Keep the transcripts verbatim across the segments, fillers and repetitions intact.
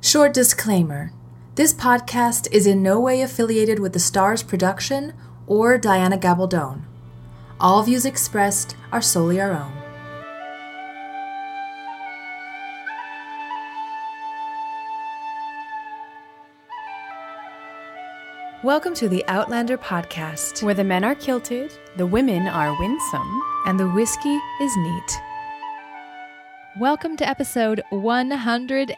Short disclaimer. This podcast is in no way affiliated with the Stars production or Diana Gabaldon. All views expressed are solely our own. Welcome to the Outlander podcast, where the men are kilted, the women are winsome, and the whiskey is neat. Welcome to episode one hundred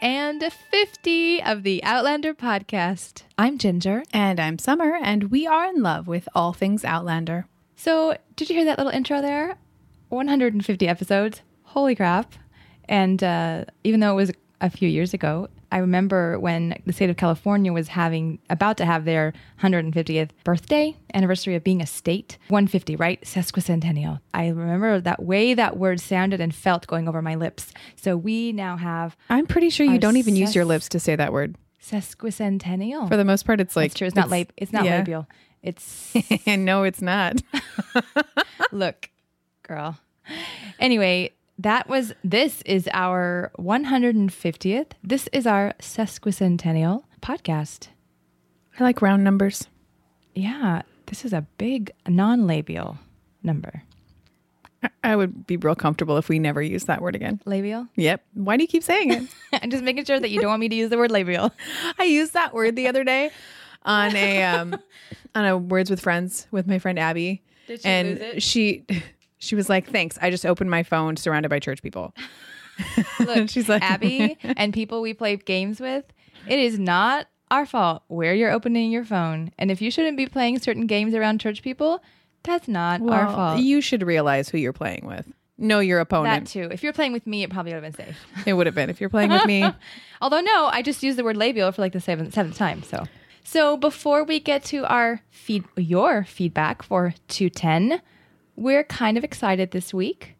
fifty of the Outlander podcast. I'm Ginger. And I'm Summer, and we are in love with all things Outlander. So, did you hear that little intro there? one hundred fifty episodes. Holy crap. And uh, even though it was a few years ago, I remember when the state of California was having about to have their one hundred fiftieth birthday anniversary of being a state. one hundred fifty, right? Sesquicentennial. I remember that way that word sounded and felt going over my lips. So we now have... I'm pretty sure you don't even ses- use your lips to say that word. Sesquicentennial. For the most part, it's like... That's true. It's, it's not lab- It's not yeah. labial. It's... No, it's not. Look, girl. Anyway... That was, this is our one hundred fiftieth. This is our sesquicentennial podcast. I like round numbers. Yeah, this is a big non-labial number. I would be real comfortable if we never use that word again. Labial? Yep. Why do you keep saying it? I'm just making sure that you don't want me to use the word labial. I used that word the other day on a um, on a Words with Friends with my friend Abby. Did she and lose it? She... She was like, thanks. I just opened my phone surrounded by church people. Look, she's like, Abby and people we play games with, it is not our fault where you're opening your phone. And if you shouldn't be playing certain games around church people, that's not well, our fault. You should realize who you're playing with. Know your opponent. That too. If you're playing with me, it probably would have been safe. It would have been. If you're playing with me. Although, no, I just used the word labial for like the seventh, seventh time. So, so before we get to our feed, your feedback for two ten, we're kind of excited this week.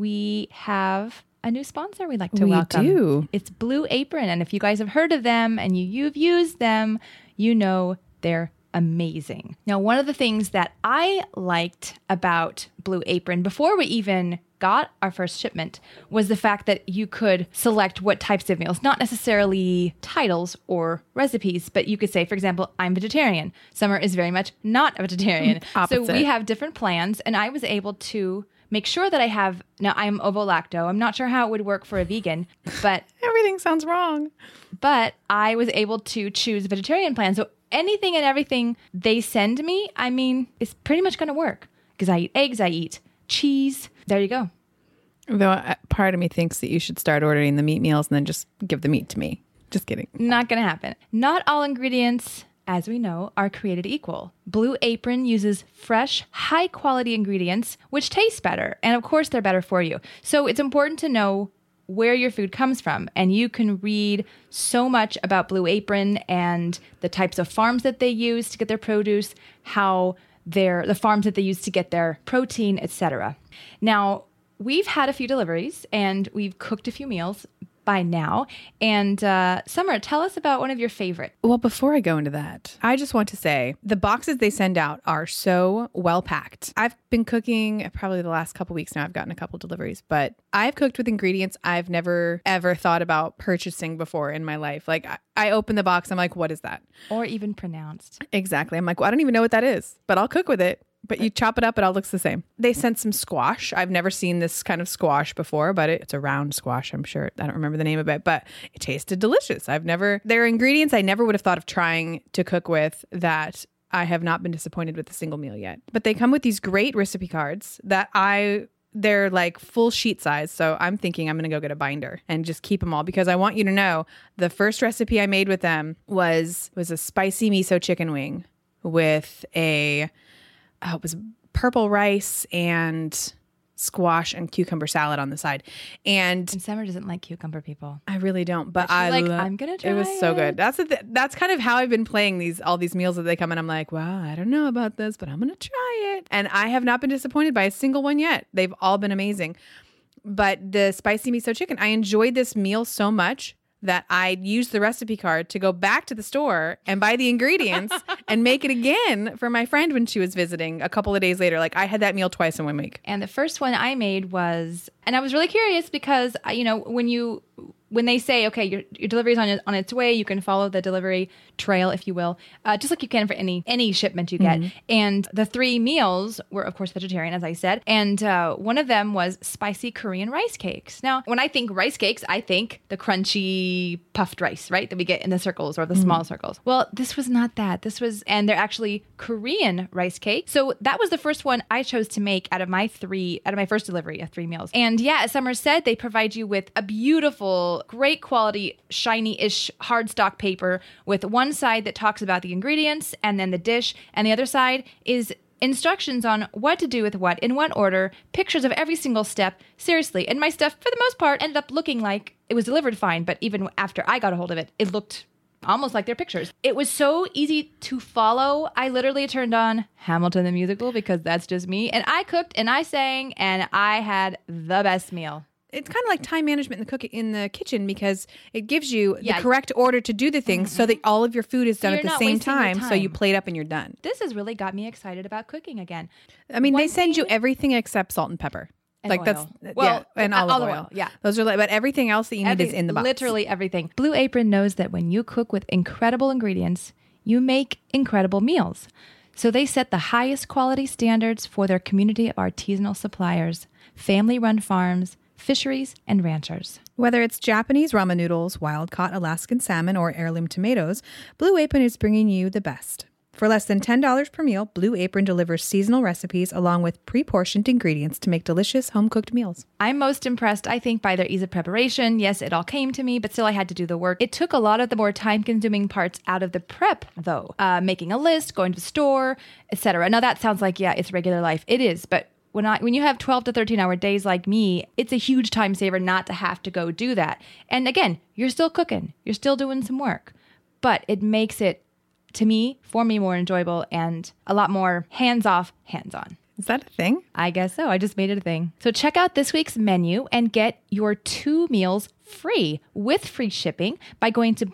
We have a new sponsor we'd like to we welcome. We do. It's Blue Apron. And if you guys have heard of them and you, you've used them, you know they're amazing. Now, one of the things that I liked about Blue Apron before we even got our first shipment was the fact that you could select what types of meals, not necessarily titles or recipes, but you could say, for example, I'm vegetarian. Summer is very much not a vegetarian. So we have different plans, and I was able to make sure that I have, now I'm ovo-lacto. I'm not sure how it would work for a vegan, but everything sounds wrong. But I was able to choose a vegetarian plan. So anything and everything they send me, I mean, it's pretty much going to work because I eat eggs, I eat cheese. There you go. Though uh, part of me thinks that you should start ordering the meat meals and then just give the meat to me. Just kidding. Not going to happen. Not all ingredients, as we know, are created equal. Blue Apron uses fresh, high-quality ingredients, which taste better. And of course, they're better for you. So it's important to know where your food comes from. And you can read so much about Blue Apron and the types of farms that they use to get their produce, how their the farms that they use to get their protein, et cetera. Now, we've had a few deliveries and we've cooked a few meals by now. And uh, Summer, tell us about one of your favorite. Well, before I go into that, I just want to say the boxes they send out are so well packed. I've been cooking probably the last couple weeks now. I've gotten a couple deliveries, but I've cooked with ingredients I've never ever thought about purchasing before in my life. Like I, I open the box, I'm like, what is that? Or even pronounced. Exactly. I'm like, well, I don't even know what that is, but I'll cook with it. But you chop it up, it all looks the same. They sent some squash. I've never seen this kind of squash before, but it, it's a round squash, I'm sure. I don't remember the name of it, but it tasted delicious. I've never, there are ingredients I never would have thought of trying to cook with that I have not been disappointed with a single meal yet. But they come with these great recipe cards that I... They're like full sheet size. So I'm thinking I'm going to go get a binder and just keep them all because I want you to know the first recipe I made with them was, was a spicy miso chicken wing with a, oh, it was purple rice and squash and cucumber salad on the side. And, and Summer doesn't like cucumber people. I really don't, but, but I like, lo- I'm going to try it. was so it. good. That's, a th- that's kind of how I've been playing these, all these meals that they come in. I'm like, wow, I don't know about this, but I'm going to try it. And I have not been disappointed by a single one yet. They've all been amazing. But the spicy miso chicken, I enjoyed this meal so much that I used the recipe card to go back to the store and buy the ingredients and make it again for my friend when she was visiting a couple of days later. Like I had that meal twice in one week. And the first one I made was, and I was really curious because, you know, when you when they say, okay, your, your delivery is on, on its way, you can follow the delivery trail, if you will, uh, just like you can for any any shipment you get. Mm-hmm. And the three meals were, of course, vegetarian, as I said. And uh, one of them was spicy Korean rice cakes. Now, when I think rice cakes, I think the crunchy puffed rice, right, that we get in the circles or the mm-hmm. small circles. Well, this was not that. This was, and they're actually Korean rice cakes. So that was the first one I chose to make out of my three, out of my first delivery of three meals. And yeah, as Summer said, they provide you with a beautiful, great quality, shiny-ish hardstock paper with one side that talks about the ingredients and then the dish, and the other side is instructions on what to do with what, in what order, pictures of every single step. Seriously, and my stuff, for the most part, ended up looking like it was delivered fine, but even after I got a hold of it, it looked almost like their pictures. It was so easy to follow. I literally turned on Hamilton the Musical because that's just me, and I cooked and I sang and I had the best meal. It's kind of like time management in the cook in the kitchen because it gives you yeah. the correct order to do the things mm-hmm. so that all of your food is done so at the same time, time. So you plate up and you're done. This has really got me excited about cooking again. I mean, One they send thing, you everything except salt and pepper. And like oil. that's well, yeah, and olive, olive oil. oil. Yeah, those are like, but everything else that you need Every, is in the box. Literally everything. Blue Apron knows that when you cook with incredible ingredients, you make incredible meals. So they set the highest quality standards for their community of artisanal suppliers, family-run farms, fisheries, and ranchers. Whether it's Japanese ramen noodles, wild-caught Alaskan salmon, or heirloom tomatoes, Blue Apron is bringing you the best. For less than ten dollars per meal, Blue Apron delivers seasonal recipes along with pre-portioned ingredients to make delicious home-cooked meals. I'm most impressed, I think, by their ease of preparation. Yes, it all came to me, but still I had to do the work. It took a lot of the more time-consuming parts out of the prep, though. Uh, making a list, going to the store, et cetera. Now that sounds like, yeah, it's regular life. It is, but When I when you have twelve to thirteen hour days like me, it's a huge time saver not to have to go do that. And again, you're still cooking. You're still doing some work. But it makes it, to me, for me, more enjoyable and a lot more hands-off, hands-on. Is that a thing? I guess so. I just made it a thing. So check out this week's menu and get your two meals free with free shipping by going to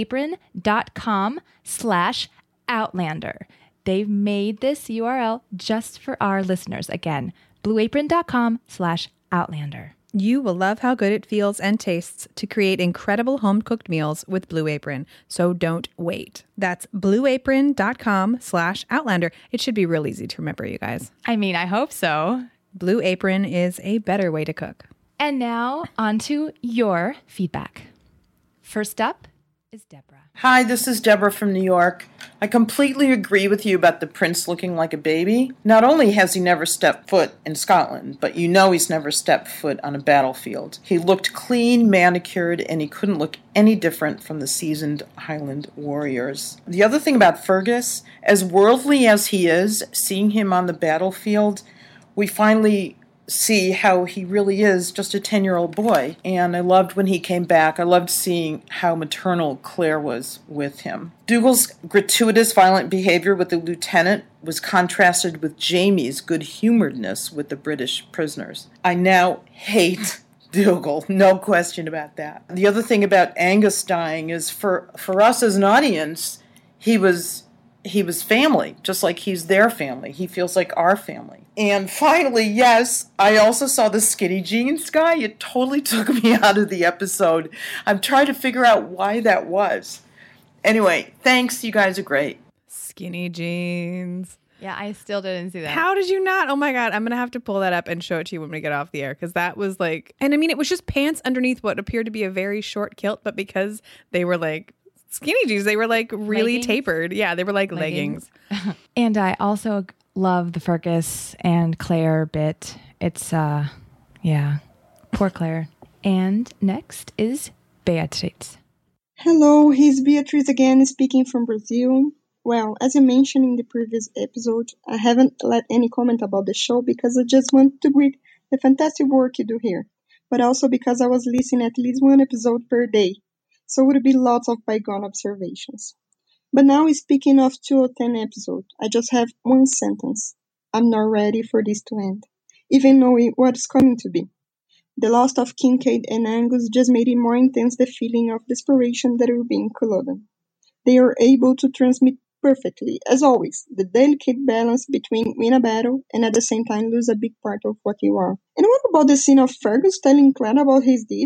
blueapron.com slash outlander. They've made this U R L just for our listeners. Again, blueapron.com slash outlander. You will love how good it feels and tastes to create incredible home-cooked meals with Blue Apron. So don't wait. That's blueapron.com slash outlander. It should be real easy to remember, you guys. I mean, I hope so. Blue Apron is a better way to cook. And now on to your feedback. First up is Deborah. Hi, this is Deborah from New York. I completely agree with you about the prince looking like a baby. Not only has he never stepped foot in Scotland, but you know he's never stepped foot on a battlefield. He looked clean, manicured, and he couldn't look any different from the seasoned Highland warriors. The other thing about Fergus, as worldly as he is, seeing him on the battlefield, we finally see how he really is just a ten-year-old boy. And I loved when he came back. I loved seeing how maternal Claire was with him. Dougal's gratuitous violent behavior with the lieutenant was contrasted with Jamie's good-humoredness with the British prisoners. I now hate Dougal, no question about that. The other thing about Angus dying is for, for us as an audience, he was... He was family, just like he's their family. He feels like our family. And finally, yes, I also saw the skinny jeans guy. It totally took me out of the episode. I'm trying to figure out why that was. Anyway, thanks. You guys are great. Skinny jeans. Yeah, I still didn't see that. How did you not? Oh my God. I'm going to have to pull that up and show it to you when we get off the air because that was like, and I mean, it was just pants underneath what appeared to be a very short kilt, but because they were like, skinny jeans, they were like really leggings? Tapered. Yeah, they were like leggings. leggings. And I also love the Fergus and Claire bit. It's, uh, yeah, poor Claire. And next is Beatriz. Hello, here's Beatriz again, speaking from Brazil. Well, as I mentioned in the previous episode, I haven't let any comment about the show because I just want to greet the fantastic work you do here, but also because I was listening at least one episode per day. So it would be lots of bygone observations. But now, speaking of two oh ten episode, I just have one sentence. I'm not ready for this to end, even knowing what is coming to be. The loss of Kincaid and Angus just made it more intense the feeling of desperation that will be in Culloden. They are able to transmit perfectly, as always, the delicate balance between win a battle and at the same time lose a big part of what you are. And what about the scene of Fergus telling Claire about his deeds?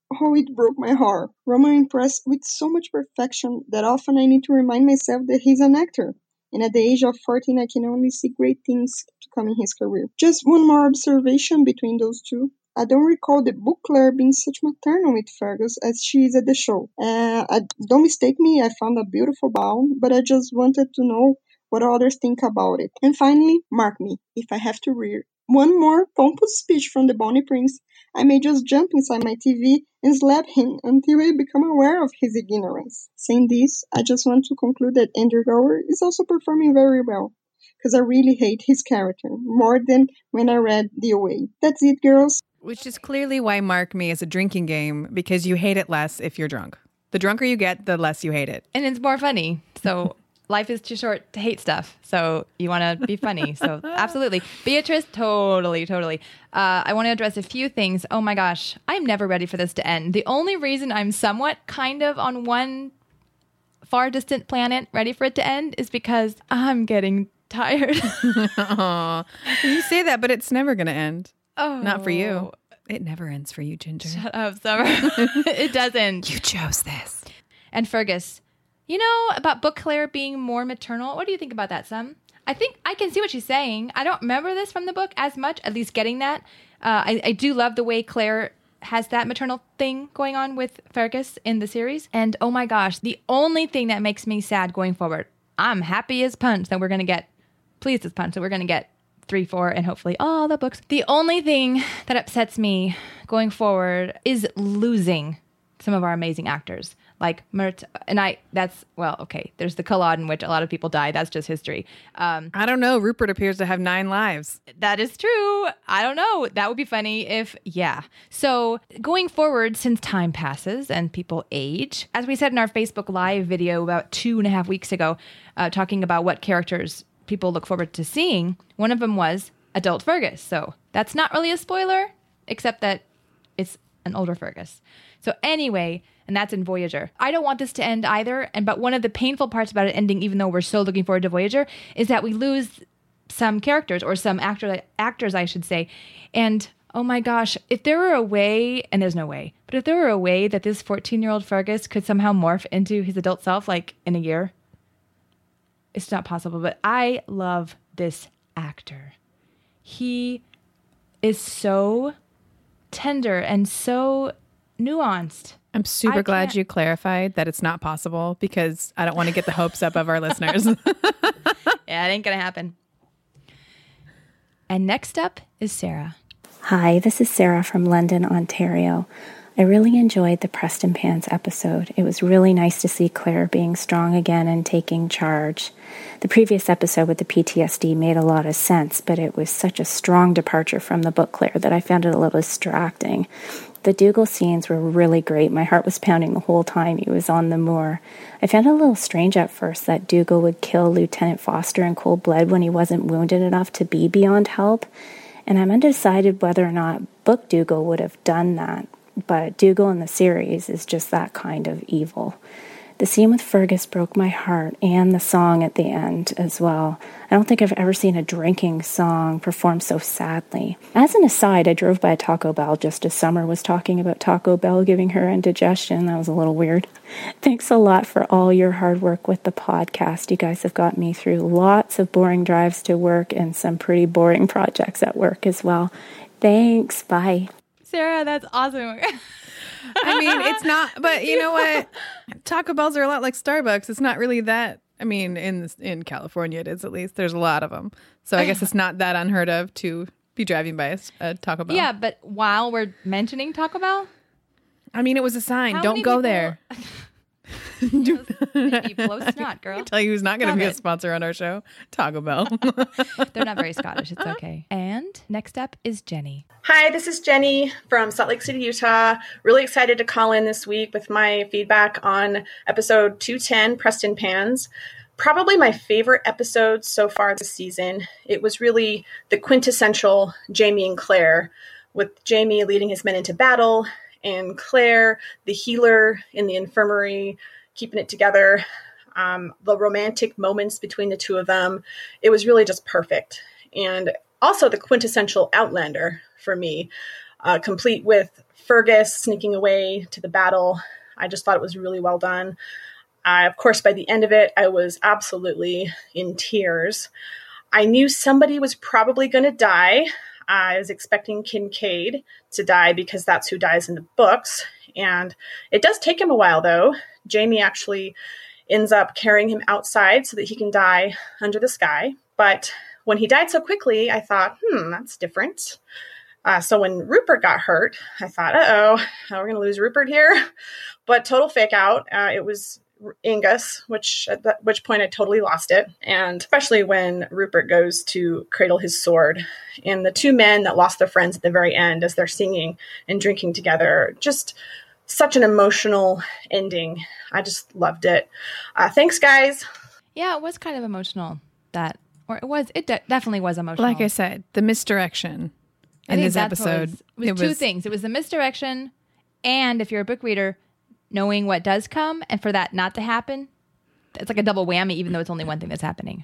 Oh, it broke my heart. Roman impressed with so much perfection that often I need to remind myself that he's an actor. And at the age of fourteen, I can only see great things to come in his career. Just one more observation between those two. I don't recall the book Claire being such maternal with Fergus as she is at the show. Uh, I, don't mistake me, I found a beautiful bow, but I just wanted to know what others think about it. And finally, mark me, if I have to read one more pompous speech from the Bonnie Prince, I may just jump inside my T V and slap him until I become aware of his ignorance. Saying this, I just want to conclude that Andrew Gower is also performing very well, because I really hate his character, more than when I read The Away. That's it, girls. Which is clearly why Mark Me is a drinking game, because you hate it less if you're drunk. The drunker you get, the less you hate it. And it's more funny. So life is too short to hate stuff. So you want to be funny. So absolutely. Beatrice, totally, totally. Uh, I want to address a few things. Oh my gosh, I'm never ready for this to end. The only reason I'm somewhat kind of on one far distant planet ready for it to end is because I'm getting tired. Aww. You say that, but it's never going to end. Oh, not for you. It never ends for you, Ginger. Shut up, Summer. It doesn't. You chose this. And Fergus, you know about Book Claire being more maternal? What do you think about that, Sum? I think I can see what she's saying. I don't remember this from the book as much, at least getting that. Uh, I, I do love the way Claire has that maternal thing going on with Fergus in the series. And oh my gosh, the only thing that makes me sad going forward, I'm happy as punch that we're going to get, pleased as punch that we're going to get three, four, and hopefully all the books. The only thing that upsets me going forward is losing some of our amazing actors. Like Mert, and I, that's, well, okay, there's the Culloden in which a lot of people die. That's just history. Um, I don't know. Rupert appears to have nine lives. That is true. I don't know. That would be funny if, yeah. So going forward, since time passes and people age, as we said in our Facebook Live video about two and a half weeks ago, uh, talking about what characters people look forward to seeing, one of them was adult Fergus. So that's not really a spoiler, except that it's an older Fergus. So anyway, and that's in Voyager. I don't want this to end either. And but one of the painful parts about it ending, even though we're so looking forward to Voyager, is that we lose some characters or some actor actors, I should say. And oh my gosh, if there were a way, and there's no way, but if there were a way that this fourteen-year-old Fergus could somehow morph into his adult self, like in a year, it's not possible. But I love this actor. He is so tender and so nuanced. I'm super I glad can't- you clarified that it's not possible, because I don't want to get the hopes up of our listeners. Yeah, it ain't gonna happen. And next up is Sarah. Hi, this is Sarah from London, Ontario. I really enjoyed the Preston Pans episode. It was really nice to see Claire being strong again and taking charge. The previous episode with the P T S D made a lot of sense, but it was such a strong departure from the book Claire that I found it a little distracting. The Dougal scenes were really great. My heart was pounding the whole time he was on the moor. I found it a little strange at first that Dougal would kill Lieutenant Foster in cold blood when he wasn't wounded enough to be beyond help, and I'm undecided whether or not Book Dougal would have done that. But Dougal in the series is just that kind of evil. The scene with Fergus broke my heart, and the song at the end as well. I don't think I've ever seen a drinking song performed so sadly. As an aside, I drove by a Taco Bell just as Summer was talking about Taco Bell giving her indigestion. That was a little weird. Thanks a lot for all your hard work with the podcast. You guys have got me through lots of boring drives to work and some pretty boring projects at work as well. Thanks. Bye. Sarah, that's awesome. I mean, it's not, but you know what? Taco Bells are a lot like Starbucks. It's not really that. I mean, in in California, it is at least. There's a lot of them. So I guess it's not that unheard of to be driving by a, a Taco Bell. Yeah, but while we're mentioning Taco Bell, I mean, it was a sign. How Don't many go people- there. maybe blow snot, girl. Tell you who's not going to Love be a it. sponsor on our show. Taco Bell. They're not very Scottish. It's okay. And next up is Jenny. Hi, this is Jenny from Salt Lake City, Utah. Really excited to call in this week with my feedback on episode two ten, Preston Pans. Probably my favorite episode so far this season. It was really the quintessential Jamie and Claire, with Jamie leading his men into battle and Claire, the healer in the infirmary, keeping it together. Um, the romantic moments between the two of them. It was really just perfect. And also the quintessential Outlander for me, uh, complete with Fergus sneaking away to the battle. I just thought it was really well done. Uh, of course, by the end of it, I was absolutely in tears. I knew somebody was probably going to die. I was expecting Kincaid to die because that's who dies in the books. And it does take him a while, though. Jaime actually ends up carrying him outside so that he can die under the sky. But when he died so quickly, I thought, hmm, that's different. Uh, so when Rupert got hurt, I thought, uh-oh, we're going to lose Rupert here. But total fake out. Uh, it was Angus, which at that, which point I totally lost it. And especially when Rupert goes to cradle his sword. And the two men that lost their friends at the very end as they're singing and drinking together. Just such an emotional ending. I just loved it. Uh, thanks, guys. Yeah, it was kind of emotional. That, or it was, it de- definitely was emotional. Like I said, the misdirection in this episode. Was, it was it two was, things. It was the misdirection, and if you're a book reader, knowing what does come, and for that not to happen, it's like a double whammy, even though it's only one thing that's happening.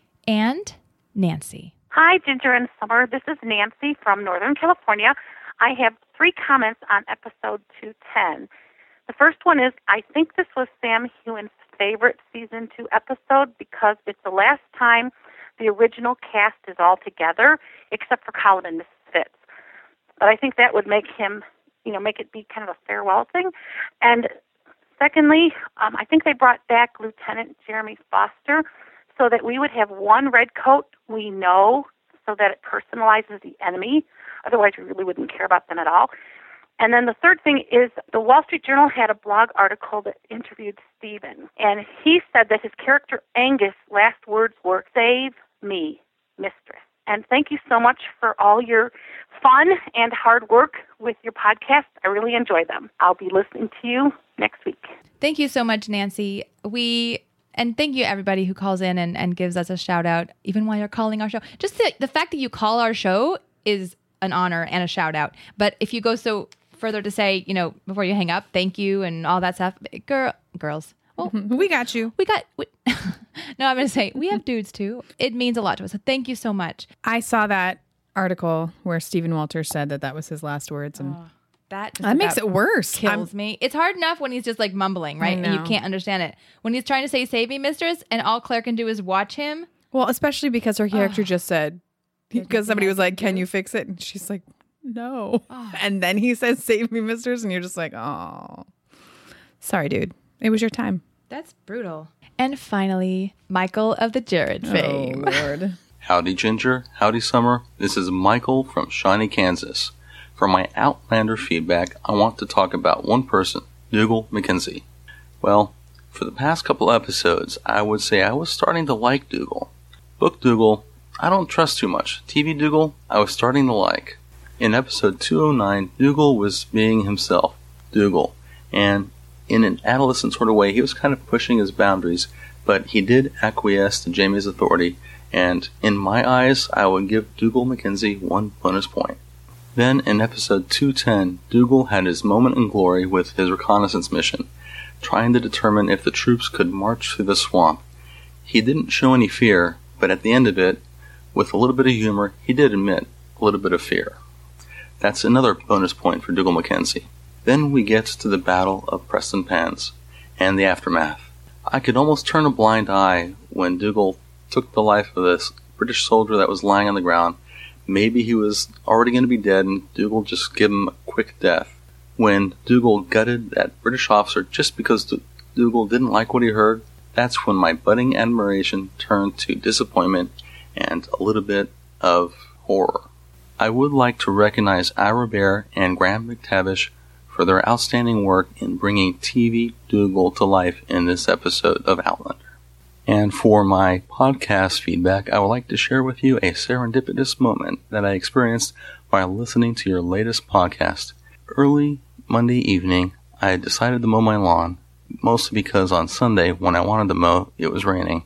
And Nancy. Hi, Ginger and Summer. This is Nancy from Northern California. I have three comments on episode two ten. The first one is, I think this was Sam Heughan's favorite season two episode because it's the last time the original cast is all together, except for Colin and Missus Fitz. But I think that would make him, you know, make it be kind of a farewell thing. And secondly, um, I think they brought back Lieutenant Jeremy Foster so that we would have one red coat we know so that it personalizes the enemy. Otherwise, we really wouldn't care about them at all. And then the third thing is the Wall Street Journal had a blog article that interviewed Stephen. And he said that his character Angus' last words were, "Save me, mistress." And thank you so much for all your fun and hard work with your podcast. I really enjoy them. I'll be listening to you next week. Thank you so much, Nancy. We and thank you everybody who calls in and, and gives us a shout out, even while you're calling our show. Just the, the fact that you call our show is an honor and a shout out. But if you go so further to say, you know, before you hang up, thank you and all that stuff, girl, girls. Well, we got you. We got. We, no, I'm going to say we have dudes too. It means a lot to us. So thank you so much. I saw that article where Stephen Walters said that that was his last words, and oh, that that makes it worse. Kills I'm, me. It's hard enough when he's just like mumbling, right, and you can't understand it. When he's trying to say "Save me, mistress," and all Claire can do is watch him. Well, especially because her character oh. just said, because somebody was like, "Can you fix it?" and she's like, "No," oh. and then he says, "Save me, mistress," and you're just like, "Oh, sorry, dude. It was your time." That's brutal. And finally, Michael of the Jared fame. Oh, Lord. Howdy, Ginger. Howdy, Summer. This is Michael from Shawnee, Kansas. For my Outlander feedback, I want to talk about one person, Dougal MacKenzie. Well, for the past couple episodes, I would say I was starting to like Dougal. Book Dougal, I don't trust too much. T V Dougal, I was starting to like. In episode two oh nine, Dougal was being himself, Dougal, and in an adolescent sort of way, he was kind of pushing his boundaries, but he did acquiesce to Jaime's authority, and in my eyes, I would give Dougal MacKenzie one bonus point. Then, in episode two ten, Dougal had his moment in glory with his reconnaissance mission, trying to determine if the troops could march through the swamp. He didn't show any fear, but at the end of it, with a little bit of humor, he did admit a little bit of fear. That's another bonus point for Dougal MacKenzie. Then we get to the Battle of Preston Pans and the aftermath. I could almost turn a blind eye when Dougal took the life of this British soldier that was lying on the ground. Maybe he was already going to be dead and Dougal just gave him a quick death. When Dougal gutted that British officer just because Dougal didn't like what he heard, that's when my budding admiration turned to disappointment and a little bit of horror. I would like to recognize Ira Bear and Graham McTavish for their outstanding work in bringing T V Dougal to life in this episode of Outlander. And for my podcast feedback, I would like to share with you a serendipitous moment that I experienced while listening to your latest podcast. Early Monday evening, I had decided to mow my lawn, mostly because on Sunday, when I wanted to mow, it was raining.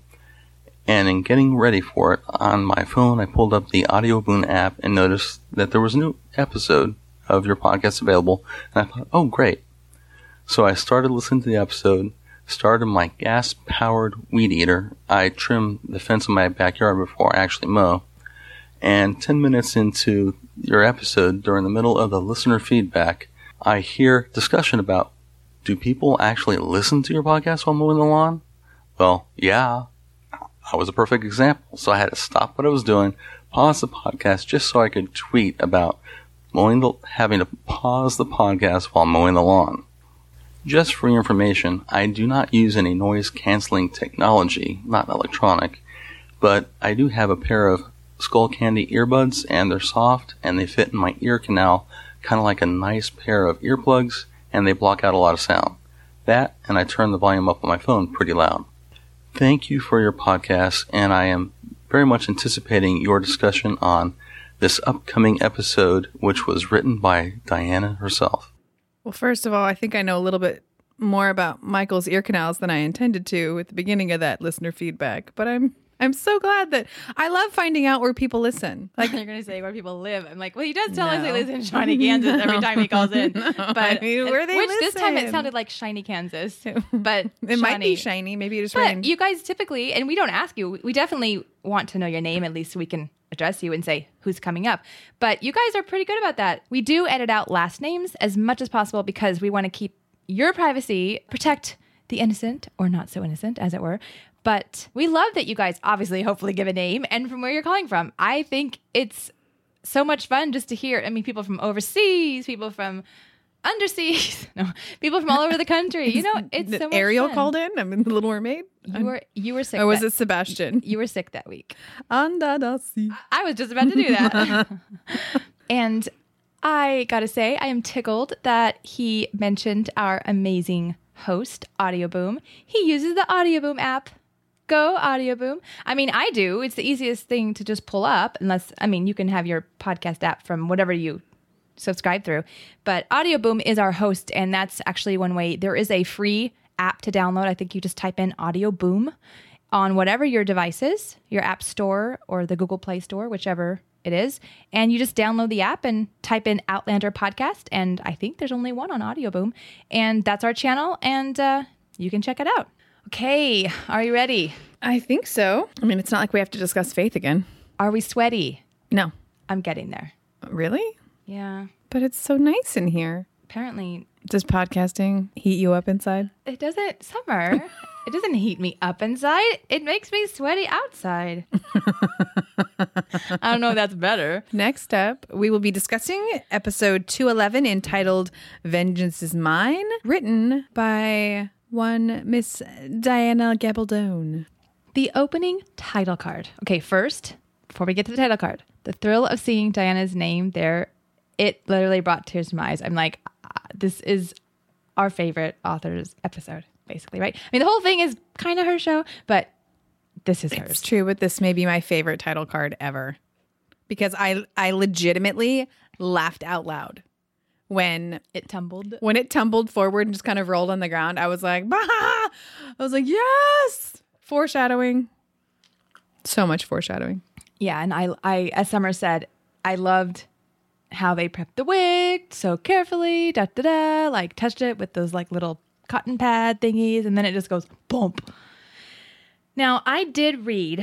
And in getting ready for it, on my phone, I pulled up the Audio Boon app and noticed that there was a new episode of your podcast available, and I thought, oh, great. So I started listening to the episode, started my gas-powered weed eater. I trimmed the fence in my backyard before I actually mow, and ten minutes into your episode, during the middle of the listener feedback, I hear discussion about, do people actually listen to your podcast while mowing the lawn? Well, yeah, I was a perfect example. So I had to stop what I was doing, pause the podcast just so I could tweet about mowing the, having to pause the podcast while mowing the lawn. Just for your information, I do not use any noise canceling technology, not electronic, but I do have a pair of Skullcandy earbuds, and they're soft and they fit in my ear canal, kind of like a nice pair of earplugs, and they block out a lot of sound. That, and I turn the volume up on my phone pretty loud. Thank you for your podcast, and I am very much anticipating your discussion on this upcoming episode, which was written by Diana herself. Well, first of all, I think I know a little bit more about Michael's ear canals than I intended to at the beginning of that listener feedback, but I'm I'm so glad that I love finding out where people listen. Like you're going to say where people live. I'm like, well, he does tell No. us he lives in Shawnee, Kansas No. every time he calls in. No, But I mean, where they which this time it listen. sounded like Shiny, Kansas. But It might be Shawnee. shiny. Maybe you just But rained. you guys typically, and we don't ask you, we definitely want to know your name at least so we can address you and say who's coming up. But you guys are pretty good about that. We do edit out last names as much as possible because we want to keep your privacy, protect the innocent or not so innocent, as it were. But we love that you guys obviously hopefully give a name and from where you're calling from. I think it's so much fun just to hear. I mean, people from overseas, people from underseas, no, people from all over the country. You know, it's so much Ariel fun. called in. I mean, the Little Mermaid. You were you were sick. Or was that- it Sebastian? You were sick that week. Under the sea. I was just about to do that. And I gotta say, I am tickled that he mentioned our amazing host, Audio Boom. He uses the Audio Boom app. Go Audio Boom. I mean, I do. It's the easiest thing to just pull up, unless, I mean, you can have your podcast app from whatever you subscribe through. But Audio Boom is our host, and that's actually one way. There is a free app to download. I think you just type in Audio Boom on whatever your device is, your App Store or the Google Play Store, whichever it is. And you just download the app and type in Outlander Podcast. And I think there's only one on Audio Boom. And that's our channel, and uh, you can check it out. Okay, are you ready? I think so. I mean, it's not like we have to discuss faith again. Are we sweaty? No. I'm getting there. Really? Yeah, But it's so nice in here. apparently Does podcasting heat you up inside? it doesn't, Summer, it doesn't heat me up inside. It makes me sweaty outside. I don't know if that's better. Next up, we will be discussing episode two eleven entitled Vengeance is Mine, written by one Miss Diana Gabaldon. The opening title card. Okay, first, before we get to the title card, the thrill of seeing Diana's name there, it literally brought tears to my eyes. I'm like, ah, this is our favorite author's episode, basically, right? I mean, the whole thing is kind of her show, but this is hers. It's true, but this may be my favorite title card ever because I I legitimately laughed out loud when It tumbled. when it tumbled forward and just kind of rolled on the ground. I was like, bah! I was like, yes, foreshadowing. So much foreshadowing. Yeah, and I, I, as Summer said, I loved how they prepped the wig so carefully, da da da, like touched it with those like little cotton pad thingies, and then it just goes bump. Now, I did read,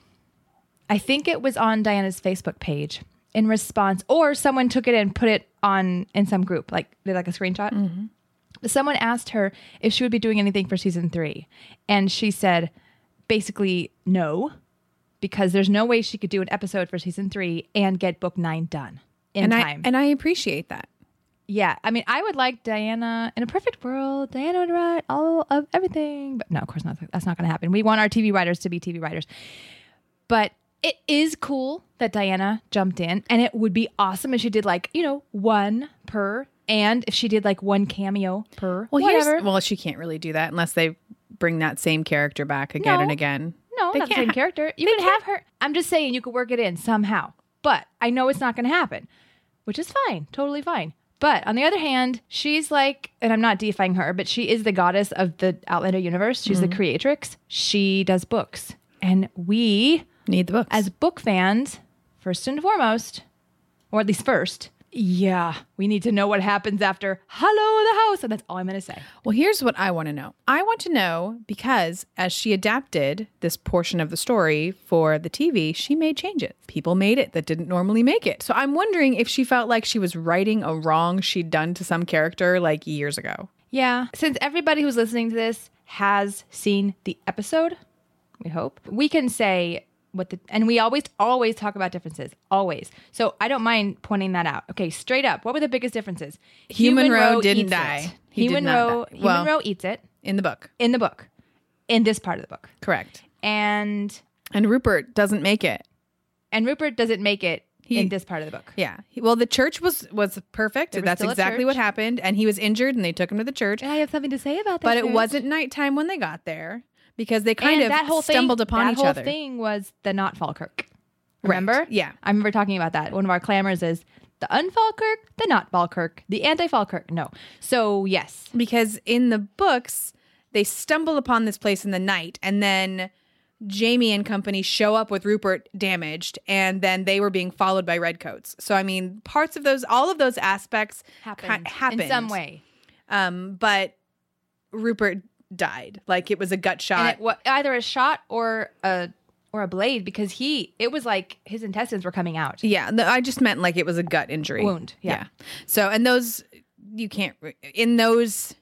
I think it was on Diana's Facebook page in response, or someone took it and put it on in some group, like did like a screenshot. Mm-hmm. Someone asked her if she would be doing anything for season three, and she said basically no, because there's no way she could do an episode for season three and get book nine done in and time. I and I appreciate that. Yeah, I mean, I would like Diana, in a perfect world, Diana would write all of everything. But no, of course not. That's not going to happen. We want our T V writers to be T V writers. But it is cool that Diana jumped in. And it would be awesome if she did like, you know, one per. And if she did like one cameo per. Well, whatever. here's, well, she can't really do that unless they bring that same character back again No. and again. No, They not the can't same ha- character. You they could have her. I'm just saying you could work it in somehow. But I know it's not going to happen, which is fine. Totally fine. But on the other hand, she's like, and I'm not deifying her, but she is the goddess of the Outlander universe. She's Mm-hmm. the creatrix. She does books. And we, Need the books. as book fans, first and foremost, or at least first, Yeah, we need to know what happens after hello the house. And that's all I'm going to say. Well, here's what I want to know. I want to know because as she adapted this portion of the story for the T V, she made changes. People made it that didn't normally make it. So I'm wondering if she felt like she was righting a wrong she'd done to some character like years ago. Yeah, since everybody who's listening to this has seen the episode, we hope, we can say what the, and we always, always talk about differences, always. So I don't mind pointing that out. Okay, straight up, what were the biggest differences? Human, Human Rowe didn't eats die. It. He Human did not Rowe, die. Human Well, Rowe eats it. In the book. In the book. In this part of the book. Correct. And And Rupert doesn't make it. And Rupert doesn't make it He- in this part of the book. Yeah. He- Well, the church was was perfect. There was That's still a exactly church. what happened. And he was injured and they took him to the church. And I have something to say about that. But it church. wasn't nighttime when they got there because they kind and of that whole stumbled thing, upon that each whole other. thing was the not Falkirk. Remember? Right. Yeah. I remember talking about that. One of our clamors is the unfalkirk, the not Falkirk, the anti-Falkirk. No. So, yes. Because in the books, they stumble upon this place in the night and then Jamie and company show up with Rupert damaged and then they were being followed by redcoats. So, I mean, parts of those, all of those aspects Happened, ki- happened in some way. Um, but Rupert died. Like it was a gut shot. And it, wa- either a shot or a or a blade because he, it was like his intestines were coming out. Yeah, no, I just meant like it was a gut injury. Wound, yeah. So, and those, you can't, in those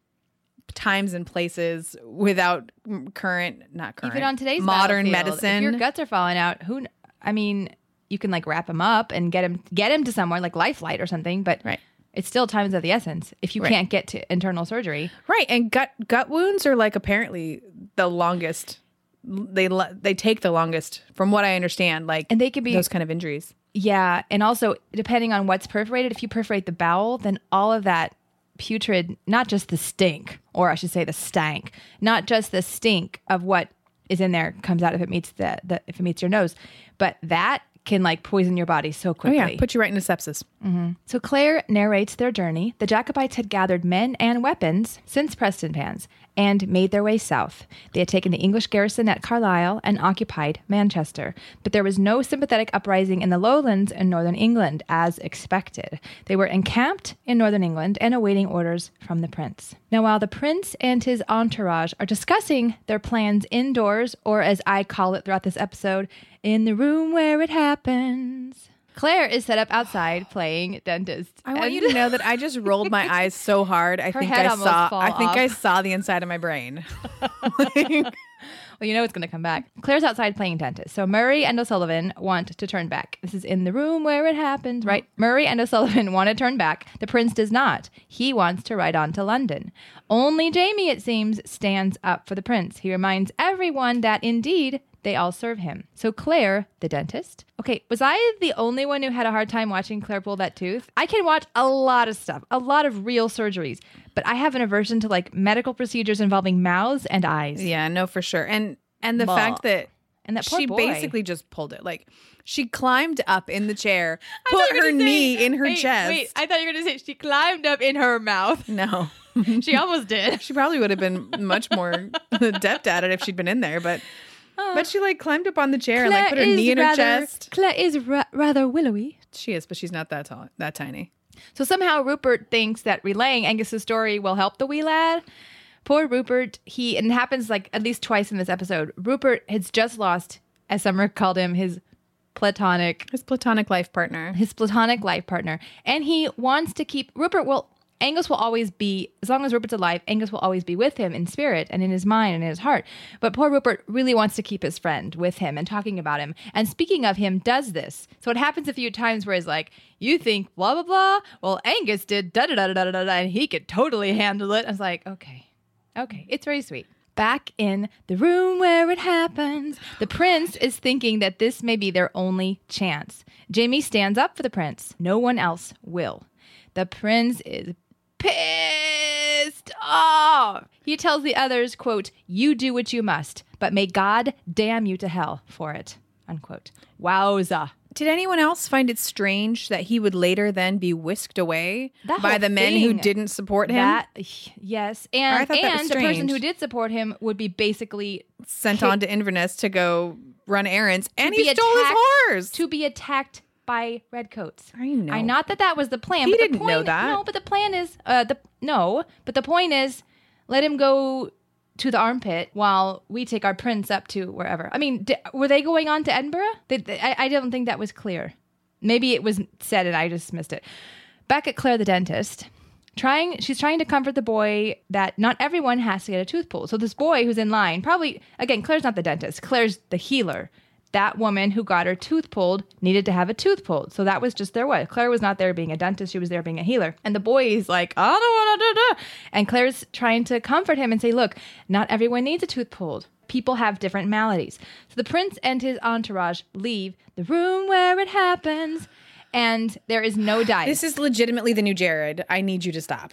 times and places without current, not current, Even on today's modern battlefield, medicine. if your guts are falling out, who, kn- I mean, you can like wrap him up and get him, get him to somewhere like Life Flight or something, but Right. it's still times of the essence if you Right. can't get to internal surgery. Right. And gut, gut wounds are like apparently the longest, they, le- they take the longest from what I understand, like, And they could be- those kind of injuries. Yeah. And also, depending on what's perforated, if you perforate the bowel, then all of that putrid, not just the stink, or I should say the stank, not just the stink of what is in there comes out if it meets the, the if it meets your nose, but that can like poison your body so Oh quickly. yeah, put you right into sepsis. So Claire narrates their journey. The Jacobites had gathered men and weapons since Prestonpans and made their way south. They had taken the English garrison at Carlisle and occupied Manchester. But there was no sympathetic uprising in the lowlands in northern England, as expected. They were encamped in northern England and awaiting orders from the prince. Now, while the prince and his entourage are discussing their plans indoors, or as I call it throughout this episode, in the room where it happens, Claire is set up outside playing dentist. I want And- you to know that I just rolled my eyes so hard. I Her think head I almost saw. fall I think off. I saw the inside of my brain. Well, you know it's going to come back. Claire's outside playing dentist. So Murray and O'Sullivan want to turn back. This is in the room where it happened, right? Murray and O'Sullivan want to turn back. The prince does not. He wants to ride on to London. Only Jamie, it seems, stands up for the prince. He reminds everyone that indeed they all serve him. So Claire, the dentist. Okay, was I the only one who had a hard time watching Claire pull that tooth? I can watch a lot of stuff, a lot of real surgeries, but I have an aversion to like medical procedures involving mouths and eyes. Yeah, no, for sure. And and the Blah. fact that And that poor she boy. basically just pulled it. Like she climbed up in the chair, I thought put you were her gonna knee say- in her wait, chest. Wait, I thought you were going to say she climbed up in her mouth. No. She almost did. She probably would have been much more adept at it if she'd been in there, but but she like climbed up on the chair and like put her is knee in her rather, chest. Claire is ra- rather willowy. She is, but she's not that tall, that tiny. So somehow Rupert thinks that relaying Angus's story will help the wee lad. Poor Rupert, he, and it happens like at least twice in this episode, Rupert has just lost, as Summer called him, his platonic, His platonic life partner. his platonic life partner. And he wants to keep, Rupert will, Angus will always be, as long as Rupert's alive, Angus will always be with him in spirit and in his mind and in his heart. But poor Rupert really wants to keep his friend with him and talking about him. And speaking of him, does this. So it happens a few times where he's like, you think blah, blah, blah. Well, Angus did da da da da da da da, and he could totally handle it. I was like, okay, okay. It's very sweet. Back in the room where it happens, the prince is thinking that this may be their only chance. Jamie stands up for the prince. No one else will. The prince is pissed off. He tells the others, quote, you do what you must, but may God damn you to hell for it, unquote. Wowza. Did anyone else find it strange that he would later then be whisked away That by whole the men who thing, didn't support him? That, yes. And, I thought that was and the person strange. who did support him would be basically Sent kicked- on to Inverness to go run errands, and to he be stole his attacked- horse. to be attacked by redcoats. I know. I not that that was the plan. He but the didn't point, know that. No, but the plan is uh the no, but the point is let him go to the armpit while we take our prince up to wherever. I mean, di- were they going on to Edinburgh? They, they, I, I don't think that was clear. Maybe it was said and I just missed it. Back at Claire the dentist. Trying, she's trying to comfort the boy that not everyone has to get a tooth pulled. So this boy who's in line, probably, again, Claire's not the dentist. Claire's the healer. That woman who got her tooth pulled needed to have a tooth pulled. So that was just their way. Claire was not there being a dentist. She was there being a healer. And the boy is like, I don't want to do that. And Claire's trying to comfort him and say, look, not everyone needs a tooth pulled. People have different maladies. So the prince and his entourage leave the room where it happens. And there is no dice. This is legitimately the new Jared. I need you to stop.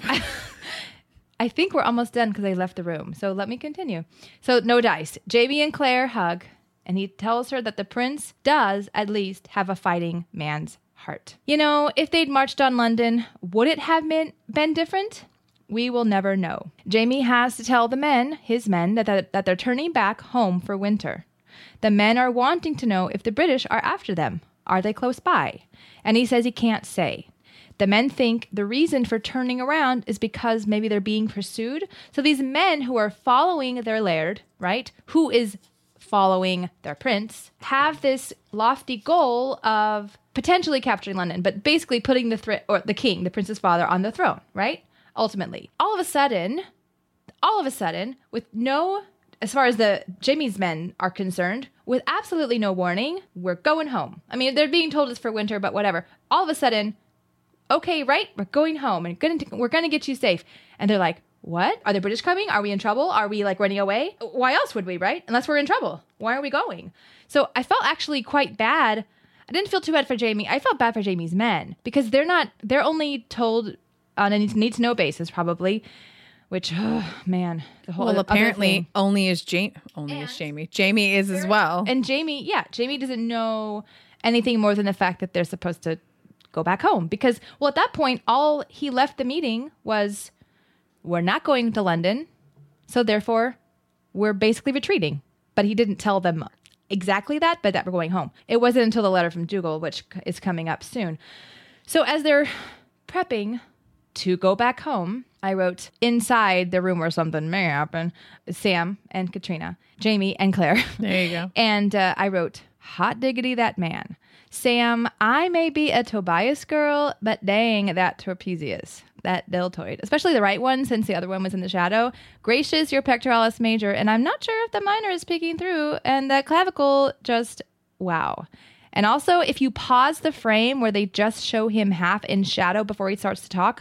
I think we're almost done because they left the room. So let me continue. So no dice. Jamie and Claire hug, and he tells her that the prince does at least have a fighting man's heart. You know, if they'd marched on London, would it have been, been different? We will never know. Jamie has to tell the men, his men, that, that, that they're turning back home for winter. The men are wanting to know if the British are after them. Are they close by? And he says he can't say. The men think the reason for turning around is because maybe they're being pursued. So these men who are following their laird, right, who is following their prince, have this lofty goal of potentially capturing London, but basically putting the threat or the king, the prince's father, on the throne, right? Ultimately. All of a sudden, all of a sudden, with no, as far as the Jamie's men are concerned, with absolutely no warning, we're going home. I mean, they're being told it's for winter, but whatever. All of a sudden, okay, right, we're going home and gonna, we're going to get you safe. And they're like, what? Are the British coming? Are we in trouble? Are we like running away? Why else would we, right? Unless we're in trouble. Why are we going? So I felt actually quite bad. I didn't feel too bad for Jamie. I felt bad for Jamie's men because they're not, they're only told on a need to know basis probably. Which, oh, man, the whole well, apparently only is Jamie. Only and is Jamie. Jamie is as well. And Jamie, yeah, Jamie doesn't know anything more than the fact that they're supposed to go back home. Because, well, at that point, all he left the meeting was, we're not going to London. So therefore, we're basically retreating. But he didn't tell them exactly that, but that we're going home. It wasn't until the letter from Dougal, which is coming up soon. So as they're prepping to go back home, I wrote, inside the room where something may happen, Sam and Katrina, Jamie and Claire. There you go. And uh, I wrote, hot diggity that man. Sam, I may be a Tobias girl, but dang, that trapezius, that deltoid, especially the right one since the other one was in the shadow. Gracious, your pectoralis major, and I'm not sure if the minor is peeking through, and that clavicle just, wow. And also, if you pause the frame where they just show him half in shadow before he starts to talk,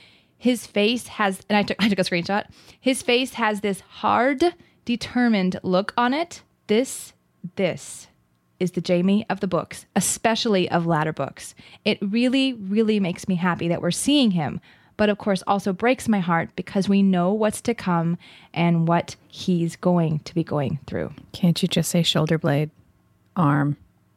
his face has, and I took, I took a screenshot, his face has this hard, determined look on it. This, this is the Jamie of the books, especially of latter books. It really, really makes me happy that we're seeing him, but of course also breaks my heart because we know what's to come and what he's going to be going through. Can't you just say shoulder blade, arm,